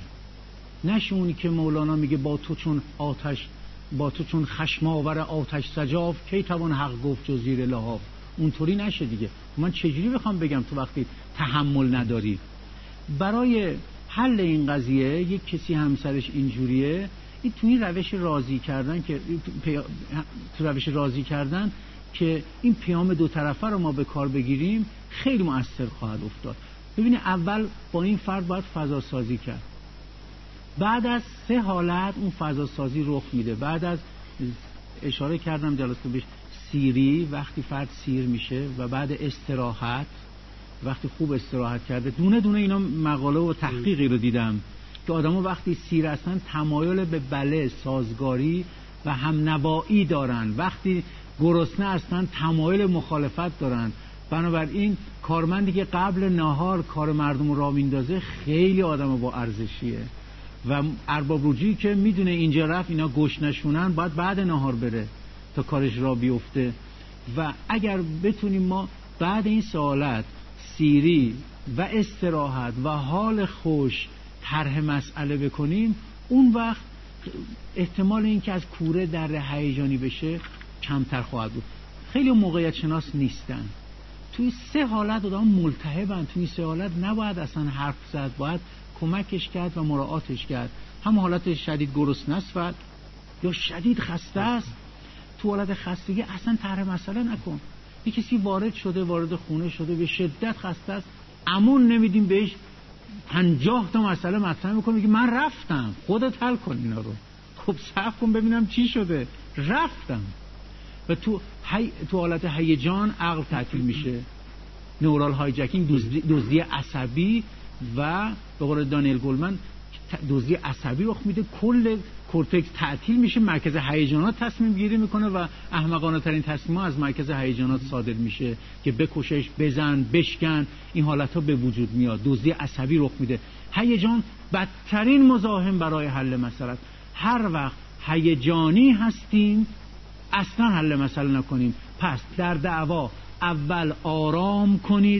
نشه اونی که مولانا میگه با تو چون خشم آور آتش سجاف، کی توان حق گفت جز زیر لحاف. اونطوری نشه دیگه. من چجوری بخوام بگم تو وقتی تحمل نداری؟ برای حل این قضیه یک کسی همسرش اینجوریه، این تو این روش راضی کردن که تو روش راضی کردن که این پیام دو طرفه رو ما به کار بگیریم خیلی مؤثر خواهد افتاد. ببینید اول با این فرد باید فضا سازی کرد. بعد از 3 حالت اون فضا سازی رخ میده. بعد از اشاره کردم جلسه بهش، سیری، وقتی فرد سیر میشه، و بعد استراحت، وقتی خوب استراحت کرده. دونه دونه اینا مقاله و تحقیقی رو دیدم که آدم‌ها وقتی سیر هستن تمایل به بله، سازگاری و همنوایی دارن. وقتی گرسنه هستن تمایل مخالفت دارن. بنابراین کارمندی که قبل نهار کار مردم رو راه میندازه خیلی آدم با ارزشیه و ارباب رجوعی که میدونه اینجا رفت اینا گشنشونن باید بعد نهار بره تا کارش را بیفته. و اگر بتونیم ما بعد این سوالات سیری و استراحت و حال خوش طرح مسئله بکنیم، اون وقت احتمال این که از کوره در هیجانی بشه کمتر خواهد بود. خیلی موقعیت شناس نیستن، توی 3 حالت آدم ملتهبن. توی 3 حالت نباید اصلا حرف زد، باید کمکش کرد و مراعاتش کرد. هم حالت شدید گرسنه است یا شدید خسته است. تو حالت خستگی اصلا طرح مسئله نکن. یه کسی وارد خونه شده به شدت خسته است، امون نمیدیم بهش 50 تا مسئله مطرح میکنه، میگه من رفتم، خودت حل کن اینا رو. خب صبر کن ببینم چی شده، رفتم. و تو حالت هیجان عقل تعطیل میشه، نورال هایجکینگ، دزدی عصبی، و به قول دانیل گولمن دزدی عصبی رخ میده، کل کورتکس تعطیل میشه، مرکز هیجانات تصمیم گیری میکنه و احمقانه ترین تصمیم‌ها از مرکز هیجانات صادر میشه که بکشش، بزن، بشکن. این حالت‌ها به وجود میاد، دزدی عصبی رخ میده. هیجان بدترین مزاحم برای حل مسئله است. هر وقت هیجانی هستیم اصلا حل مسئله نکنیم. پس در دعوا اول آرام کنید،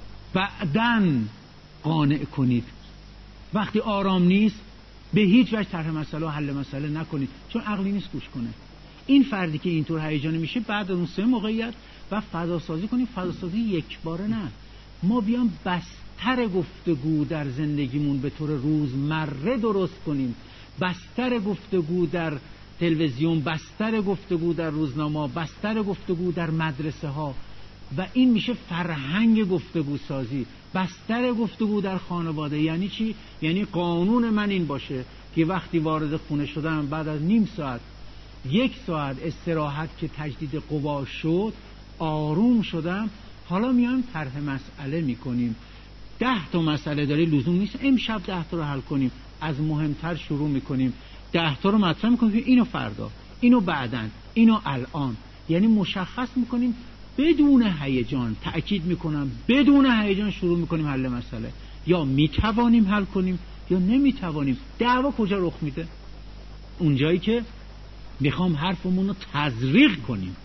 بعدن قانع کنید. وقتی آرام نیست به هیچ وجه طرح مسئله و حل مسئله نکنید، چون عقلی نیست گوش کنه. این فردی که اینطور هیجانی میشه بعد اون سه موقعیت و فضاسازی کنیم. فضاسازی یک باره نه، ما بیام بستر گفتگو در زندگیمون به طور روزمره درست کنیم، بستر گفتگو در تلویزیون، بستر گفتگو در روزنامه، بستر گفتگو در مدرسه ها، و این میشه فرهنگ گفتگو سازی. بستر گفتگو در خانواده یعنی چی؟ یعنی قانون من این باشه که وقتی وارد خونه شدم بعد از نیم ساعت، یک ساعت استراحت که تجدید قوا شد، آروم شدم، حالا میایم طرح مسئله میکنیم. 10 تا مسئله داره، لزوم نیست امشب 10 تا رو حل کنیم، از مهمتر شروع میکنیم. 10 تا رو مطرح میکنیم، اینو فردا، اینو بعدن، اینو الان. یعنی مشخص میکنیم بدون هیجان، تأکید میکنم بدون هیجان شروع میکنیم حل مسئله. یا میتوانیم حل کنیم یا نمیتوانیم. دعوا کجا رخ میده؟ اونجایی که میخوام حرفمون رو تزریق کنیم،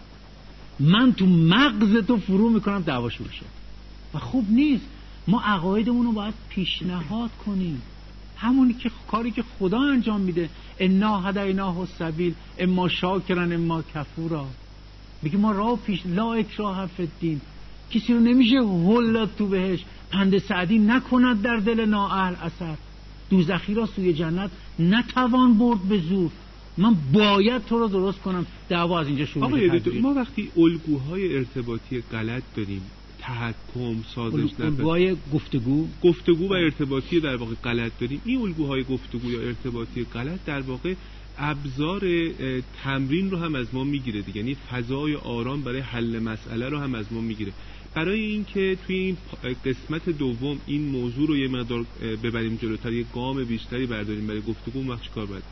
من تو مغز تو فرو میکنم، دعوا شروع شد و خوب نیست. ما عقایدمون رو باید پیشنهاد کنیم، همونی که کاری که خدا انجام میده. انا هدیناه السبیل اما شاکرا اما کفورا. میگه ما راه پیش، لا اکراه فی الدین. کسی رو نمیشه هل تو بهش. پند سعدی نکند در دل نااهل اثر، دوزخی را سوی جنت نتوان برد به زور. من باید تو رو درست کنم. دعوا از اینجا شروع میشه. ما وقتی الگوهای ارتباطی غلط داریم، تحکم، سازش الگوهای گفتگو و ارتباطی در واقع غلط داریم، این الگوهای گفتگو یا ارتباطی غلط در واقع ابزار تمرین رو هم از ما میگیره دیگه. یعنی فضای آرام برای حل مسئله رو هم از ما میگیره. برای اینکه توی این قسمت دوم این موضوع رو یه مقدار ببریم جلوتر، یه گام بیشتری برداریم برای گفتگو، وقت چیکار باید؟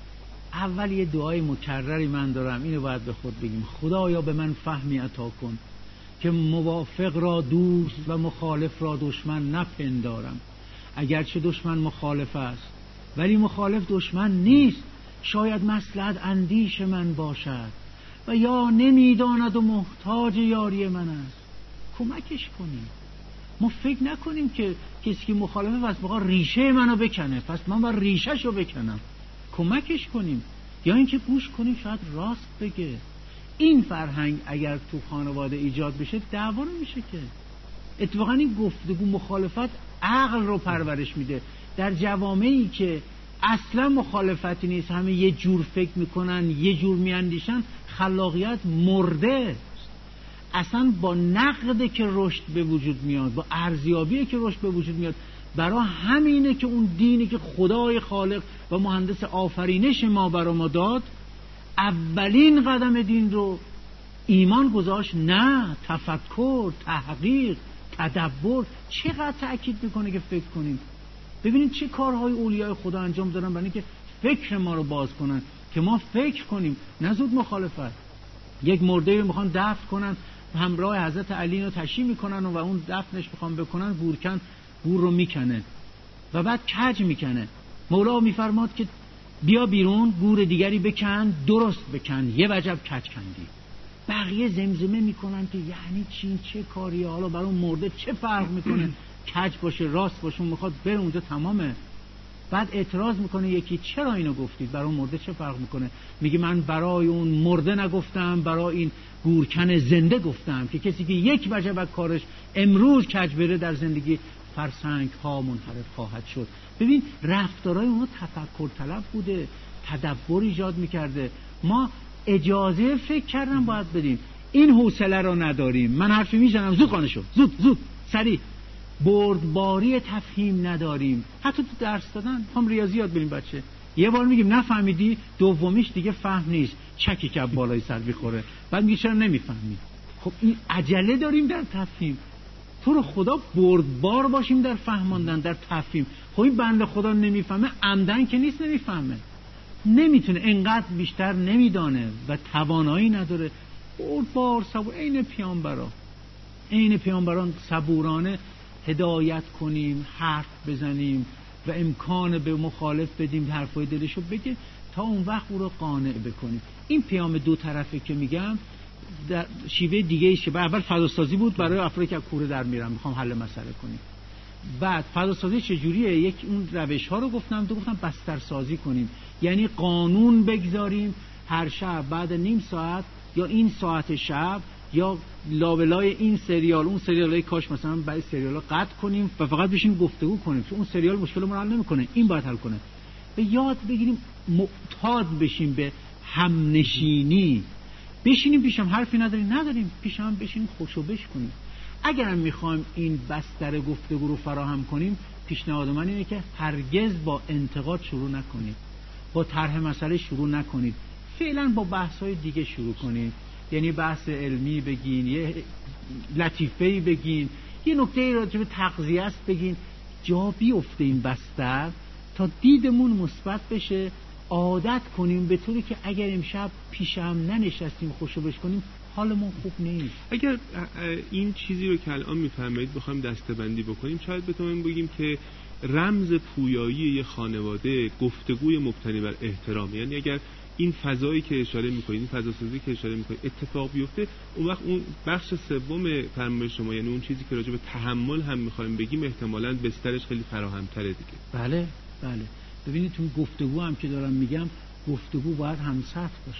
اول یه دعای مکرری من دارم، اینو باید به خود بگیم. خدایا به من فهمی عطا کن که موافق را دوست و مخالف را دشمن نپندارم. اگرچه دشمن مخالف است ولی مخالف دشمن نیست. شاید مصلحت اندیش من باشد و یا نمیداند و محتاج یاری من است. کمکش کنیم. ما فکر نکنیم که کسی که مخالفه پس بخواد ریشه منو بکنه، پس من باید ریشه‌ش رو بکنم. کمکش کنیم، یا اینکه گوش کنیم شاید راست بگه. این فرهنگ اگر تو خانواده ایجاد بشه دعوا نمیشه که. اتفاقا این گفتگو مخالفت عقل رو پرورش میده. در جوامعی که اصلا مخالفتی نیست، همه یه جور فکر میکنن، یه جور میاندیشن، خلاقیت مرده. اصلا با نقد که رشد به وجود میاد، با ارزیابی که رشد به وجود میاد. برای همینه که اون دینی که خدای خالق و مهندس آفرینش ما برای ما داد، اولین قدم دین رو ایمان گذاشت، نه تفکر، تحقیق، تدبر. چقدر تأکید میکنه که فکر کنیم. ببینید چه کارهای اولیای خدا انجام دادن برای اینکه فکر ما رو باز کنن، که ما فکر کنیم، نه زود مخالفت. یک مرده رو میخوان دفن کنن، همراه حضرت علی رو تشییع میکنن و اون دفنش میخوان بکنن، گورکن گور رو میکنه و بعد کج میکنه. مولا میفرماد که بیا بیرون، گور دیگری بکن، درست بکن، یه وجب کج کندی. بقیه زمزمه میکنن که یعنی چی، چه کاریه، حالا برای اون مرده چه فرق میکنه کج باشه راست باشه، اون میخواد بره اونجا تمامه. بعد اعتراض میکنه یکی چرا اینو گفتید، برای اون مرده چه فرق میکنه؟ میگه من برای اون مرده نگفتم، برای این گورکن زنده گفتم که کسی که یک وجب از کارش امروز کج بره در زندگی فرسنگ ها منحرف خواهد شد. ببین رفتارهای اونها تفکر طلب بوده، تدبر ایجاد میکرده. ما اجازه فکر کردن باید بدیم. این حوصله رو نداریم. من حرفی میزنم زود قانع شو، زود سریع. بردباری تفهیم نداریم. حتی تو درس دادن هم ریاضی یاد بدیم بچه، یه بار میگیم نفهمیدی، دومیش دیگه فهم نیست، چکی که بالای سر بخوره، بعد میگه چرا نمیفهمی. خب این عجله داریم در تفهیم. تو رو خدا بردبار باشیم در فهماندن، در تفهیم. خب این بنده خدا نمیفهمه، عمدن که نیست نمیفهمه، نمیتونه، انقدر بیشتر نمیدانه و توانایی نداره. بردبار صبور، عین پیامبران صبورانه هدایت کنیم، حرف بزنیم و امکان به مخالف بدیم حرفای دلشو بگه، تا اون وقت او رو قانع بکنیم. این پیام دو طرفه که میگم در شیوه دیگه ایشه. اول فضاسازی بود برای افرادی که کوره در میرن میخوام حل مسئله کنیم. بعد فضاسازی چجوریه؟ یک اون روش ها رو گفتم، گفتم بسترسازی کنیم، یعنی قانون بگذاریم هر شب بعد نیم ساعت یا این ساعت شب یا لابلای این سریال اون سریالای کاش مثلا برای سریالا قطع کنیم و فقط بشیم گفتگو کنیم، چون اون سریال مشکل ما حل نمیکنه، این باید حل کنه. به یاد بگیریم معتاد بشیم به همنشینی، بشینیم پیشم حرفی نداریم پیشم بشینیم خوشو بش کنیم. اگر هم میخوایم این بستر گفتگو رو فراهم کنیم، پیشنهاد من اینه که هرگز با انتقاد شروع نکنید، با طرح مسئله شروع نکنید، فعلا با بحث‌های دیگه شروع کنید. یعنی بحث علمی بگین، یه لطیفه‌ای بگین، یه نکته راجع به تغذیه است بگین، جا بیفته این بستر تا دیدمون مثبت بشه، عادت کنیم به طوری که اگر امشب پیش هم ننشستیم خوشو بش کنیم حالمون خوب نیست. اگر این چیزی رو که الان میفهمید بخوایم دسته‌بندی بکنیم، شاید بتونیم بگیم که رمز پویایی یه خانواده گفتگوی مبتنی بر احترام. یعنی اگر این فضایی که اشاره می‌کنید، این فضاسازی که اشاره می‌کنید اتفاق بیفته، اون وقت اون بخش سوم فرمایش شما، یعنی اون چیزی که راجع به تحمل هم می‌خوایم بگیم، احتمالاً بسترش خیلی فراهم‌تره دیگه. بله. ببینید تو گفتگو هم که دارم میگم، گفتگو باید همسطح باشه.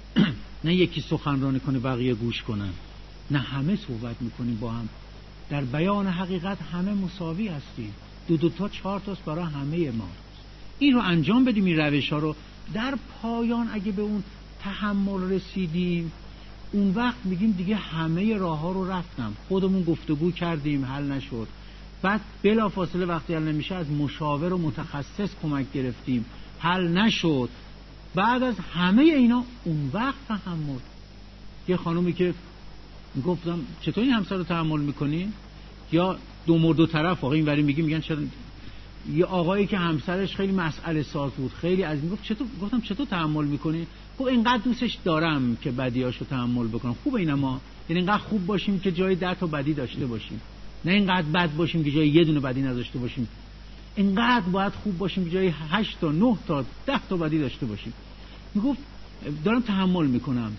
نه یکی سخنرانی کنه بقیه گوش کنن، نه همه صحبت میکنیم با هم. در بیان حقیقت همه مساوی هستیم، دو تا 4 تاست برای همه ما. این رو انجام بدیم، این روش ها رو. در پایان اگه به اون تحمل رسیدیم، اون وقت میگیم دیگه همه راه ها رو رفتم، خودمون گفتگو کردیم حل نشد، بعد بلافاصله وقتی حل نمیشه از مشاور و متخصص کمک گرفتیم، حل نشد. بعد از همه اینا اون وقت تحمل. یه خانومی که گفتم چطور این همسر رو تحمل میکنی، یا دو طرف واقعا اینوری میگن چرا، یه آقایی که همسرش خیلی مسئله ساز بود، خیلی از این گفتم چطور تحمل میکنی؟ خب اینقدر دوستش دارم که بدیاشو تحمل بکنم. خوبه اینا، ما یعنی اینقدر خوب باشیم که جای 10 تا بدی داشته باشیم، نه اینقدر بد باشیم که جای یه دونه بدی نداشته باشیم. اینقدر باید خوب باشیم که جای 8 تا 9 تا 10 تا بدی داشته باشیم. میگفت دارم تحمل میکنم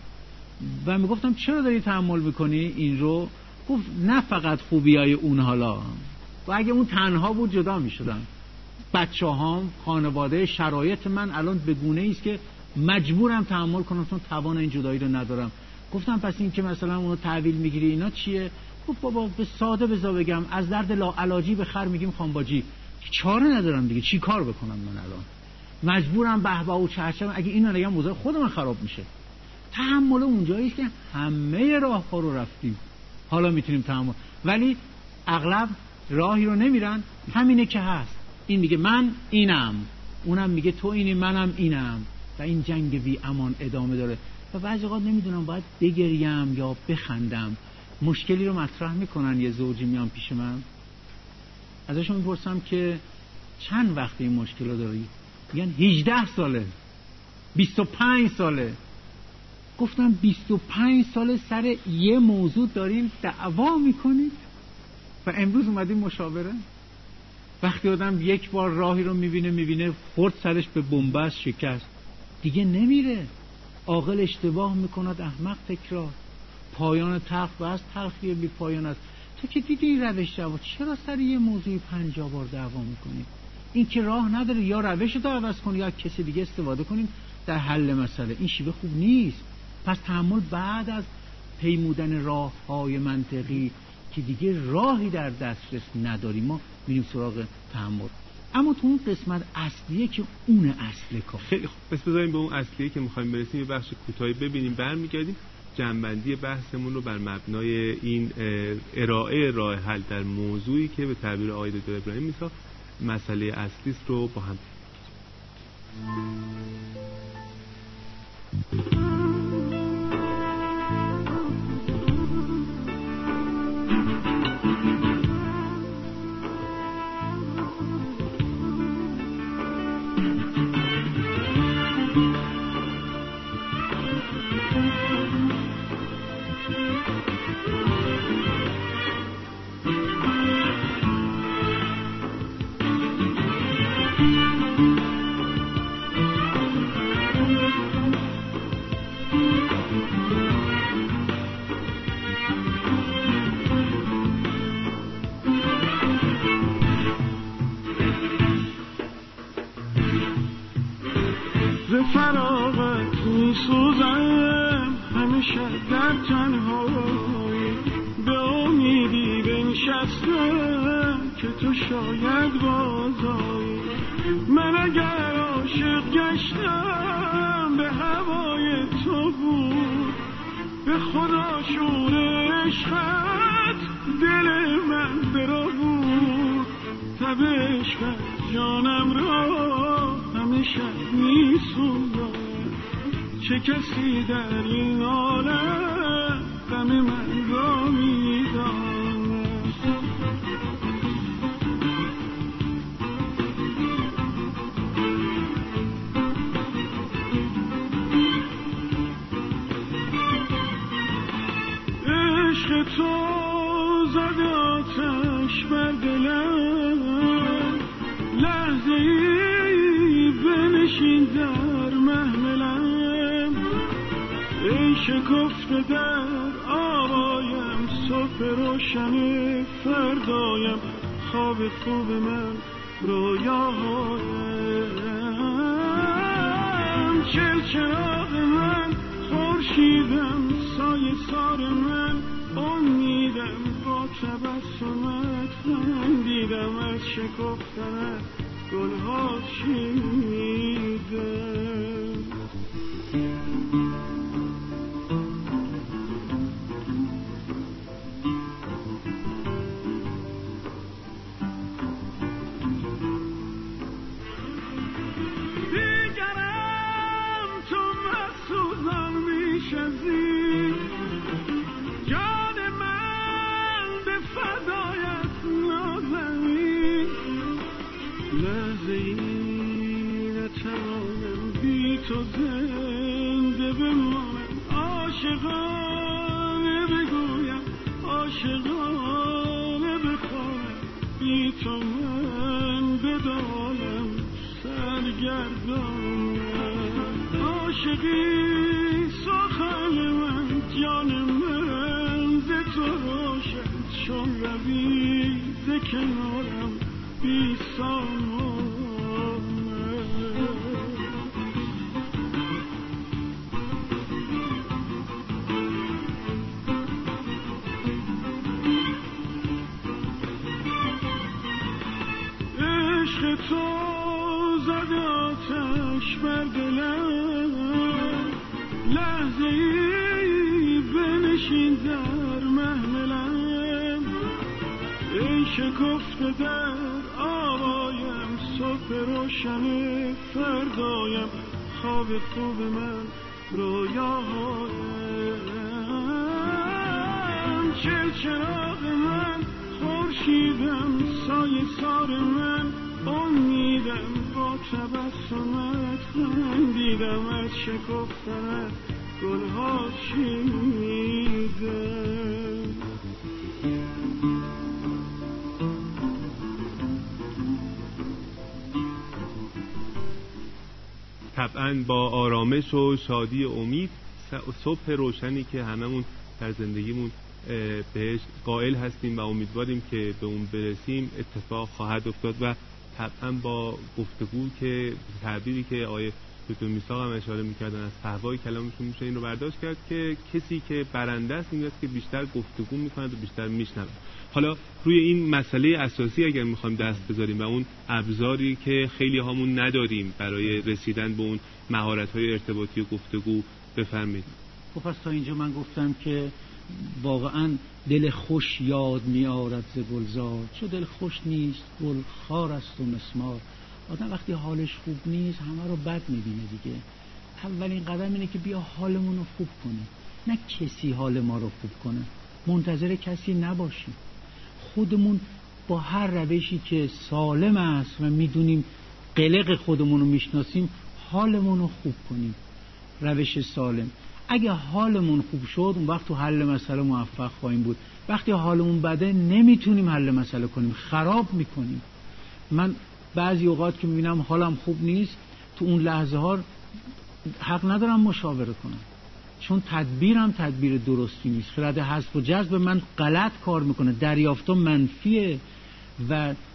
و میگفتم چرا داری تحمل میکنی این رو؟ گفت نه فقط خوبیای اون، حالا و اگه اون تنها بود جدا میشدم، بچه‌هام، خانواده، شرایط من الان به گونه‌ای است که مجبورم تحمل کنم چون توان این جدایی رو ندارم. گفتم پس این که مثلا اونو تحویل میگیری اینا چیه؟ گفت بابا به ساده بذار بگم، از درد لاعلاجی به خر میگیم خانباجی، چاره ندارم دیگه، چی کار بکنم من الان؟ مجبورم بهبه و چهچم، اگه اینو نگم موضوع خودم خراب میشه. تحمل اونجاییه که همه راه‌ها رو رفتیم، حالا میتونیم تحمل. ولی اغلب راهی رو نمیرن، همینه که هست. این میگه من اینم، اونم میگه تو اینی، منم اینم، و این جنگ بی امان ادامه داره. و بعضی وقت نمیدونم باید بگریم یا بخندم. مشکلی رو مطرح میکنن، یه زوجی میان پیش من، ازشون میپرسم که چند وقت این مشکل رو داری؟ میگن 18 ساله، 25 ساله. گفتم 25 ساله سر یه موضوع دارین دعوا میکنید و امروز اومدیم مشاوره؟ وقتی آدم یک بار راهی رو میبینه خورد سرش به بنبست شکست، دیگه نمیره. عاقل اشتباه میکند، احمق تکرار. پایان تلخ بس تلخی بی پایان است. تو که دیدی این روش جواب، چرا سر یه موضوعی 50 بار دعوا میکنی؟ این که راه نداره، یا روش رو عوض کنی یا کسی دیگه استفاده کنیم در حل مسئله. این شیوه خوب نیست. پس تحمل بعد از پیمودن راه‌های منطقی که دیگه راهی در دسترس نداریم، ما میریم سراغ تحمل. اما تو اون قسمت اصلیه که اون اصل کار. خیلی خوب، پس بذاریم به اون اصلیه که می‌خوایم برسیم، یه بخش کوتاهی ببینیم، برمیگردیم جنبندی بحثمون رو بر مبنای این ارائه راه حل در موضوعی که به تعبیر آقای دکتر ابراهیم میسا مسئله اصلی است رو با هم فراغت میسوزم همیشه در تنهایی، به امیدی بنشستم که تو شاید بازایی. من اگر عاشق گشتم به هوای تو بود، به خدا شور عشقت دل من برا بود. تب عشقت جانم را همیشه میسوزم، چه کسی در این عالم غم من را میداند. عشق تو زد آتش بر دلم، لحظه ای بنشین در محملم. ای شکفته در آوایم صبح روشن فردایم، خواب خوب من رویاهایم. چراغ من خورشیدم، سایه سار من امیدم، با تبسمت خندیدم، از شکفتنت گلها چیدم. دیگرم تو مسوزان میش از این، جان من به فدایت نازنین. لحظه ای نتوانم بی تو زنده بمانم، عاشقانه بگویم، عاشقانه بخوانم، بی تو من بدانم سرگردانم. عاشقی سخن من، جان من ز تو روشن، چون روی ز کنارم بی سامان. عشق تو زد آتش بر دلم، لحظه ای بنشین در محملم. ای شکفته در آوایم صبح روشن فردایم، خواب خوب من رویاهایم. چراغ من خورشیدم، سایه سار من امیدم، با تبسمت خندیدم، از شکفتنت گلها چیدم. طبعاً با آرامش و شادی و امید، صبح روشنی که هممون در زندگیمون بهش قائل هستیم و امیدواریم که به اون برسیم اتفاق خواهد افتاد. و طبعاً با گفتگو که تعبیری که آقای دکتر میثاق هم اشاره می‌کردن از فحوای کلامشون میشه این رو برداشت کرد که کسی که برنده است این است که بیشتر گفتگو می‌کنه و بیشتر میشنوه. حالا روی این مسئله اساسی اگر می‌خوایم دست بذاریم و اون ابزاری که خیلی هامون نداریم برای رسیدن به اون مهارت‌های ارتباطی و گفتگو، بفرمایید. خب پس تا اینجا من گفتم که واقعا دل خوش یاد می‌آورد ز گلزار، چو دل خوش نیست گل خار است و مسمار. آدم وقتی حالش خوب نیست همه رو بد می‌بینه دیگه. اولین قدم اینه که بیا حالمون رو خوب کنیم، نه کسی حال ما رو خوب کنه. منتظر کسی نباشیم، خودمون با هر روشی که سالم است و میدونیم قلق خودمون رو میشناسیم حالمون رو خوب کنیم. روش سالم. اگه حالمون خوب شد اون وقت تو حل مسئله موفق خواهیم بود. وقتی حالمون بده نمیتونیم حل مسئله کنیم، خراب میکنیم. من بعضی اوقات که میبینم حالم خوب نیست، تو اون لحظه ها حق ندارم مشاوره کنم، چون تدبیرم تدبیر درستی نیست. خرد حذف و جذب من غلط کار میکنه، دریافتم منفیه و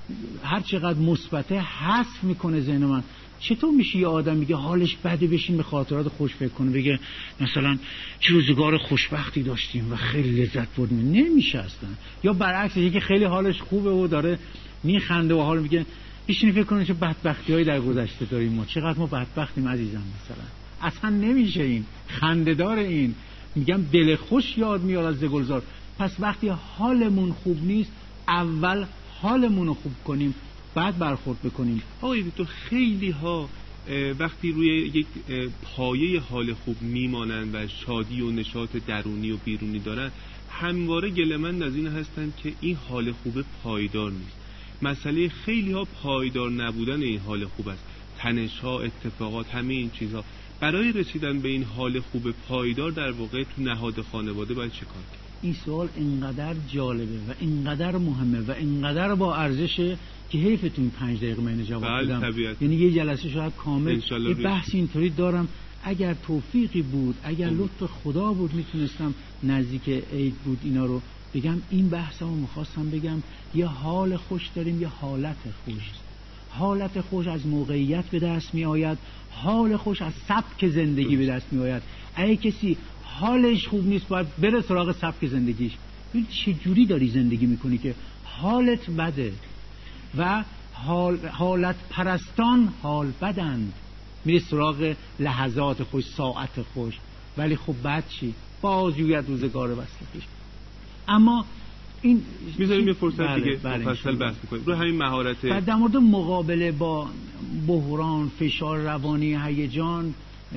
هر چقدر مثبته حذف میکنه ذهن من. چطور میشه یه آدم میگه حالش بده بشین به خاطرات خوش فکر کنه، بگه مثلا چه روزگار خوشبختی داشتیم و خیلی لذت بردیم؟ نمیشه اصلا. یا برعکس، یکی خیلی حالش خوبه و داره میخنده و حال میگه بشین فکر کنه چه بدبختی‌هایی در گذشته داریم، ما چقدر ما بدبختیم عزیزم. مثلا اصلا نمیشه این خنده‌دار. این میگم دل خوش یاد میاد از گلزار. پس وقتی حالمون خوب نیست، اول حالمون رو خوب کنیم، بعد برخورد بکنیم. آقای دکتر، خیلی ها وقتی روی یک پایه حال خوب میمانند و شادی و نشاط درونی و بیرونی دارن، همواره گله‌مند از این هستند که این حال خوب پایدار نیست. مسئله خیلی ها پایدار نبودن این حال خوب است. تنش‌ها، اتفاقات، همه این چیزها. برای رسیدن به این حال خوب پایدار در واقع تو نهاد خانواده باید چه کار کرد؟ این سوال اینقدر جالبه و اینقدر مهمه و اینقدر با ارزشه که حیفتون 5 دقیقه من جواب بدم. یعنی یه جلسه شاید کامل یه بحث اینطوری دارم. اگر توفیقی بود، اگر لطف خدا بود، میتونستم نزدیک عید بود اینا رو بگم. این بحثمو میخواستم بگم یه حال خوش داریم، یه حالت خوش. حالت خوش از موقعیت به دست می آید، حال خوش از سبک زندگی به دست می آید. اگه کسی حالش خوب نیست باید بره سراغ سبک زندگیش. ببین چه جوری داری زندگی میکنی که حالت بده و حالت پرستان حال بدند، میره سراغ لحظات خوش، ساعت خوش، ولی خب بعد چی؟ باز جوید روزگار وصلش. اما این میذاریم یه فرصت دیگه مفصل بحث می‌کنیم رو همین مهارت. بعد در مورد مقابله با بحران، فشار روانی، هیجان،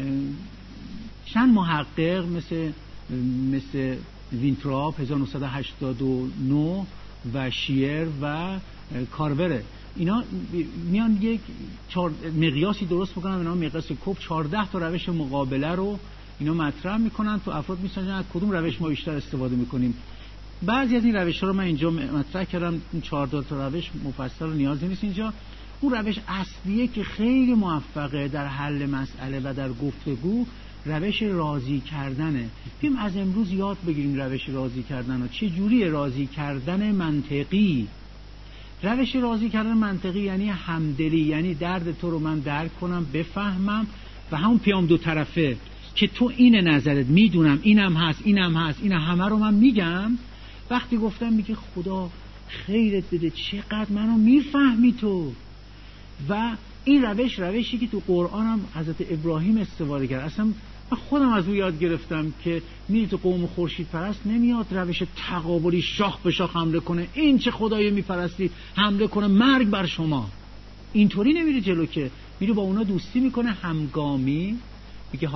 چند محقق مثل وینتراپ 1989 و شیر و کارور، اینا میان یک مقیاسی درست میکنن، اینا مقیاس کوب 14 تا روش مقابله رو اینا مطرح میکنن، تو افراد میسنجن از کدوم روش ما بیشتر استفاده میکنیم. بعضی از این روش‌ها رو من اینجا مطرح کردم، این 14 تا روش مفصل نیاز نیست اینجا. اون روش اصلیه که خیلی موفقه در حل مسئله و در گفتگو، روش راضی کردنه. بیم از امروز یاد بگیریم روش راضی کردن و چه جوری راضی کردن منطقی. روش راضی کردن منطقی یعنی همدلی، یعنی درد تو رو من درک کنم، بفهمم و همون پیام دو طرفه که تو این نظرت، میدونم اینم هست، اینم هست، این همه رو من میگم. وقتی گفتم میگه خدا خیرت بده، چقدر منو میفهمی تو. و این روشی که تو قرآن هم حضرت ابراهیم استفاده کرد. اصلا من خودم از او یاد گرفتم که میری تو قوم خورشید پرست نمیاد روش تقابلی شاخ به شاخ حمله کنه، این چه خدایی میپرستی، حمله کنه مرگ بر شما. اینطوری نمیری جلو، که میری با اونا دوستی میکنه، همگامی میگه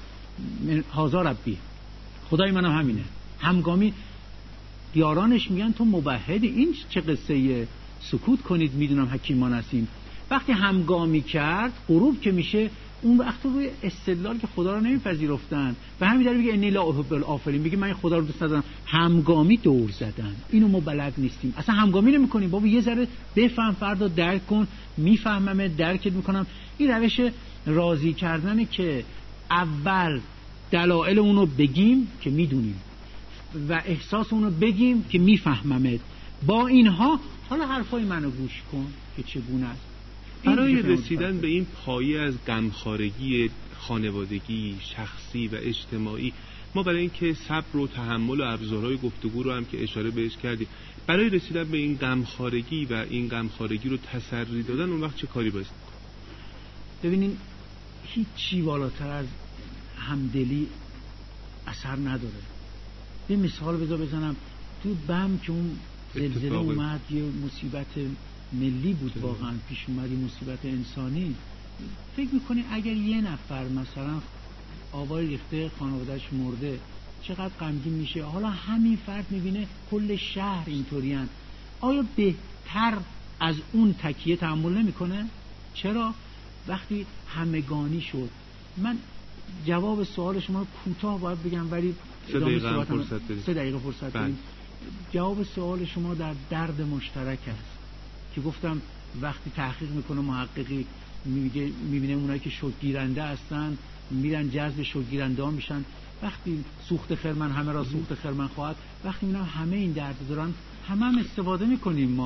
هازا ربی، خدای منم همینه. همگامی یارانش میگن تو موحدی، این چه قصه، سکوت کنید میدونم حکیمان هستیم. وقتی همگامی کرد، غروب که میشه، اون وقت روی استدلال که خدا رو نمیپذیرفتن و همین داره میگه انی لا احب الافلین، میگه من خدا رو دوست ندارم. همگامی دور زدن، اینو ما بلد نیستیم، اصلا همگامی نمیکنیم. بابا یه ذره بفهم، فردا درک کن، میفهمم، درکت میکنم. این روش راضی کردنه که اول دلایل اونو بگیم که میدونیم و احساس اونو بگیم که میفهممت. با اینها حالا حرفای منو گوش کن که چگونه است. برای رسیدن به این پایه از غمخوارگی خانوادگی، شخصی و اجتماعی، ما برای اینکه صبر و تحمل و ابزارهای گفتگو رو هم که اشاره بهش کردیم، برای رسیدن به این غمخوارگی و این غمخوارگی رو تسری دادن، اون وقت چه کاری باید کنیم؟ ببینین هیچ چی بالاتر از همدلی اثر نداره. یه مثال بزنم. تو بم که اون زلزله اومد، یه مصیبت ملی بود واقعا پیش اومد، یه مصیبت انسانی. فکر میکنی اگر یه نفر مثلا آوای ریخته، خانوادهش مرده، چقدر غمگین میشه؟ حالا همین فرد میبینه کل شهر اینطورین، آیا بهتر از اون تکیه تحمل نمیکنه؟ چرا؟ وقتی همگانی شد. من جواب سوال شما رو کوتاه باید بگم ولی 3 دقیقه فرصت داریم. جواب سوال شما در درد مشترک است که گفتم وقتی تحقیق میکنه محققی میبینه اونایی که شوکگیرنده هستن میرن جذب شوکگیرنده ها میشن. وقتی سوخت خرمن همه را سوخت خرمن خواهد، وقتی اینا همه این درد دارن، همه هم استفاده میکنیم ما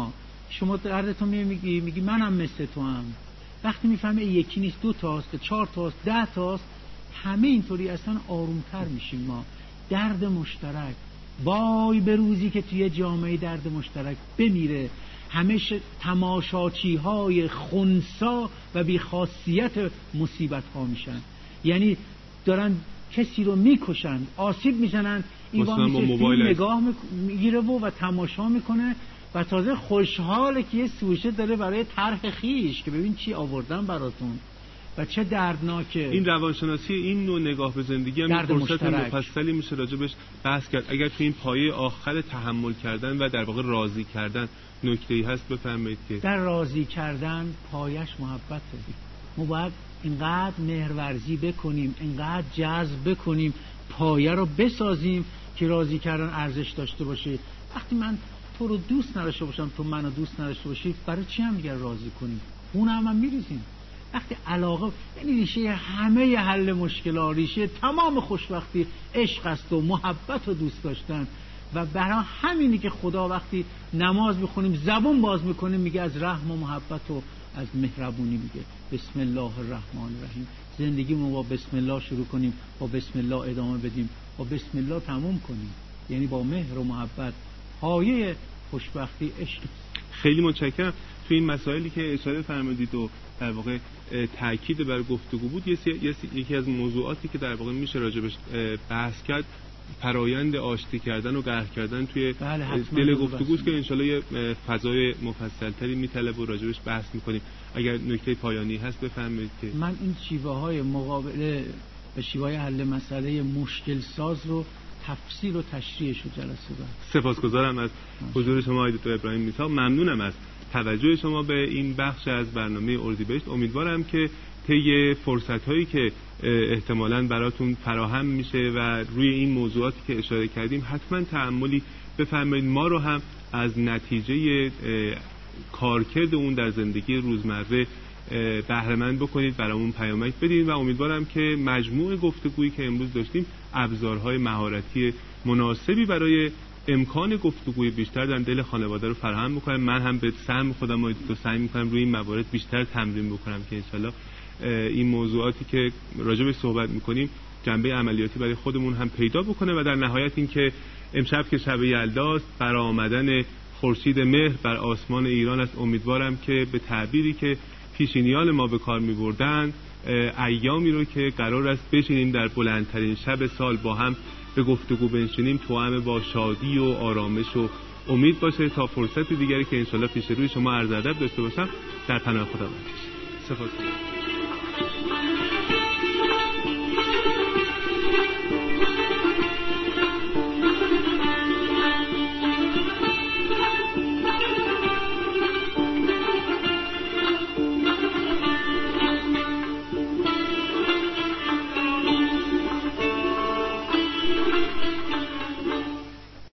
شما دردتو میگی منم مثل تو هم. وقتی میفهمه یکی نیست 2 تاست، 4 تاست، 10 تاست، همه اینطوری اصلا آرومتر میشیم. ما درد مشترک، وای به روزی که توی جامعه درد مشترک بمیره، همیشه تماشاچی های خنثی و بی‌خاصیت مصیبت ها میشن. یعنی دارن کسی رو میکشن، آسیب میزنن، این با فیلم نگاه میگیره و تماشا میکنه و تازه خوشحاله که یه سوژه داره برای طرح خیش که ببین چی آوردن براتون و چه دردناکه. این روانشناسی این نوع نگاه به زندگی هم فرصت مفصلی میشه راجبش بحث کرد. اگر تو این پایه آخر تحمل کردن و در واقع راضی کردن نکته‌ای هست بفرمایید. که در راضی کردن پایش محبته. ما باید اینقدر مهرورزی بکنیم، اینقدر جذب بکنیم، پایه رو بسازیم که راضی کردن ارزش داشته باشه. وقتی من تو رو دوست نداشته باشم، تو منو دوست نداشته باشی، برای چی هم دیگر راضی کنیم؟ خون هم میریزیم. وقتی علاقه، یعنی ریشه همه حل مشکلات، ریشه تمام خوشبختی عشق است و محبت و دوست داشتن. و برای همینی که خدا وقتی نماز میخونیم زبون باز میکنیم میگه از رحم و محبت و از مهربونی، میگه بسم الله الرحمن الرحیم. زندگی ما با بسم الله شروع کنیم، با بسم الله ادامه بدیم، با بسم الله تموم کنیم. یعنی با مهر و محبت. پایه خوشبختی عشق. خیلی متشکرم. تو این مسائلی که اشاره فرمودید و در واقع تاکید بر گفتگو بود، یکی از موضوعاتی که در واقع میشه راجبش بحث کرد فرایند آشتی کردن و قهر کردن توی دل گفتگوست که انشالله یه فضای مفصل‌تری میطلبه و راجبش بحث میکنیم. اگر نکته پایانی هست بفرمایید. که من این شیوه‌های مقابله به شیوه‌های حل مسئله مشکل ساز رو تفسیر و تشریحش رو جلسه بعد. سپاسگزارم از حضور شما آقای دکتر ابراهیم میثاق. ممنونم از توجه شما به این بخش از برنامه اردیبهشت. امیدوارم که طی فرصت‌هایی که احتمالاً براتون فراهم میشه و روی این موضوعاتی که اشاره کردیم حتما تأملی بفرمایید، ما رو هم از نتیجه کارکرد اون در زندگی روزمره بهره‌مند بکنید، برامون پیامک بدید و امیدوارم که مجموع گفتگویی که امروز داشتیم ابزارهای مهارتی مناسبی برای امکان گفتگوی بیشتر در دل خانواده رو فراهم بکنم. من هم به سهم خودم رو سعی می‌کنم روی این موارد بیشتر تمرین بکنم که انشالله این موضوعاتی که راجع به صحبت می‌کنیم جنبه عملیاتی برای خودمون هم پیدا بکنه و در نهایت این که امشب که شب یلداست، برآمدن خورشید مهر بر آسمان ایران است. امیدوارم که به تعبیری که پیشینیان ما به کار می‌بردن، ایامی رو که قرار است بشینیم در بلندترین شب سال با هم به گفتگو بنشینیم توأم با شادی و آرامش و امید باشه. تا فرصت دیگری که انشالله پیش روی شما عرض ادب داشته باشم، در پناه خدا باشید. سپاسگزارم.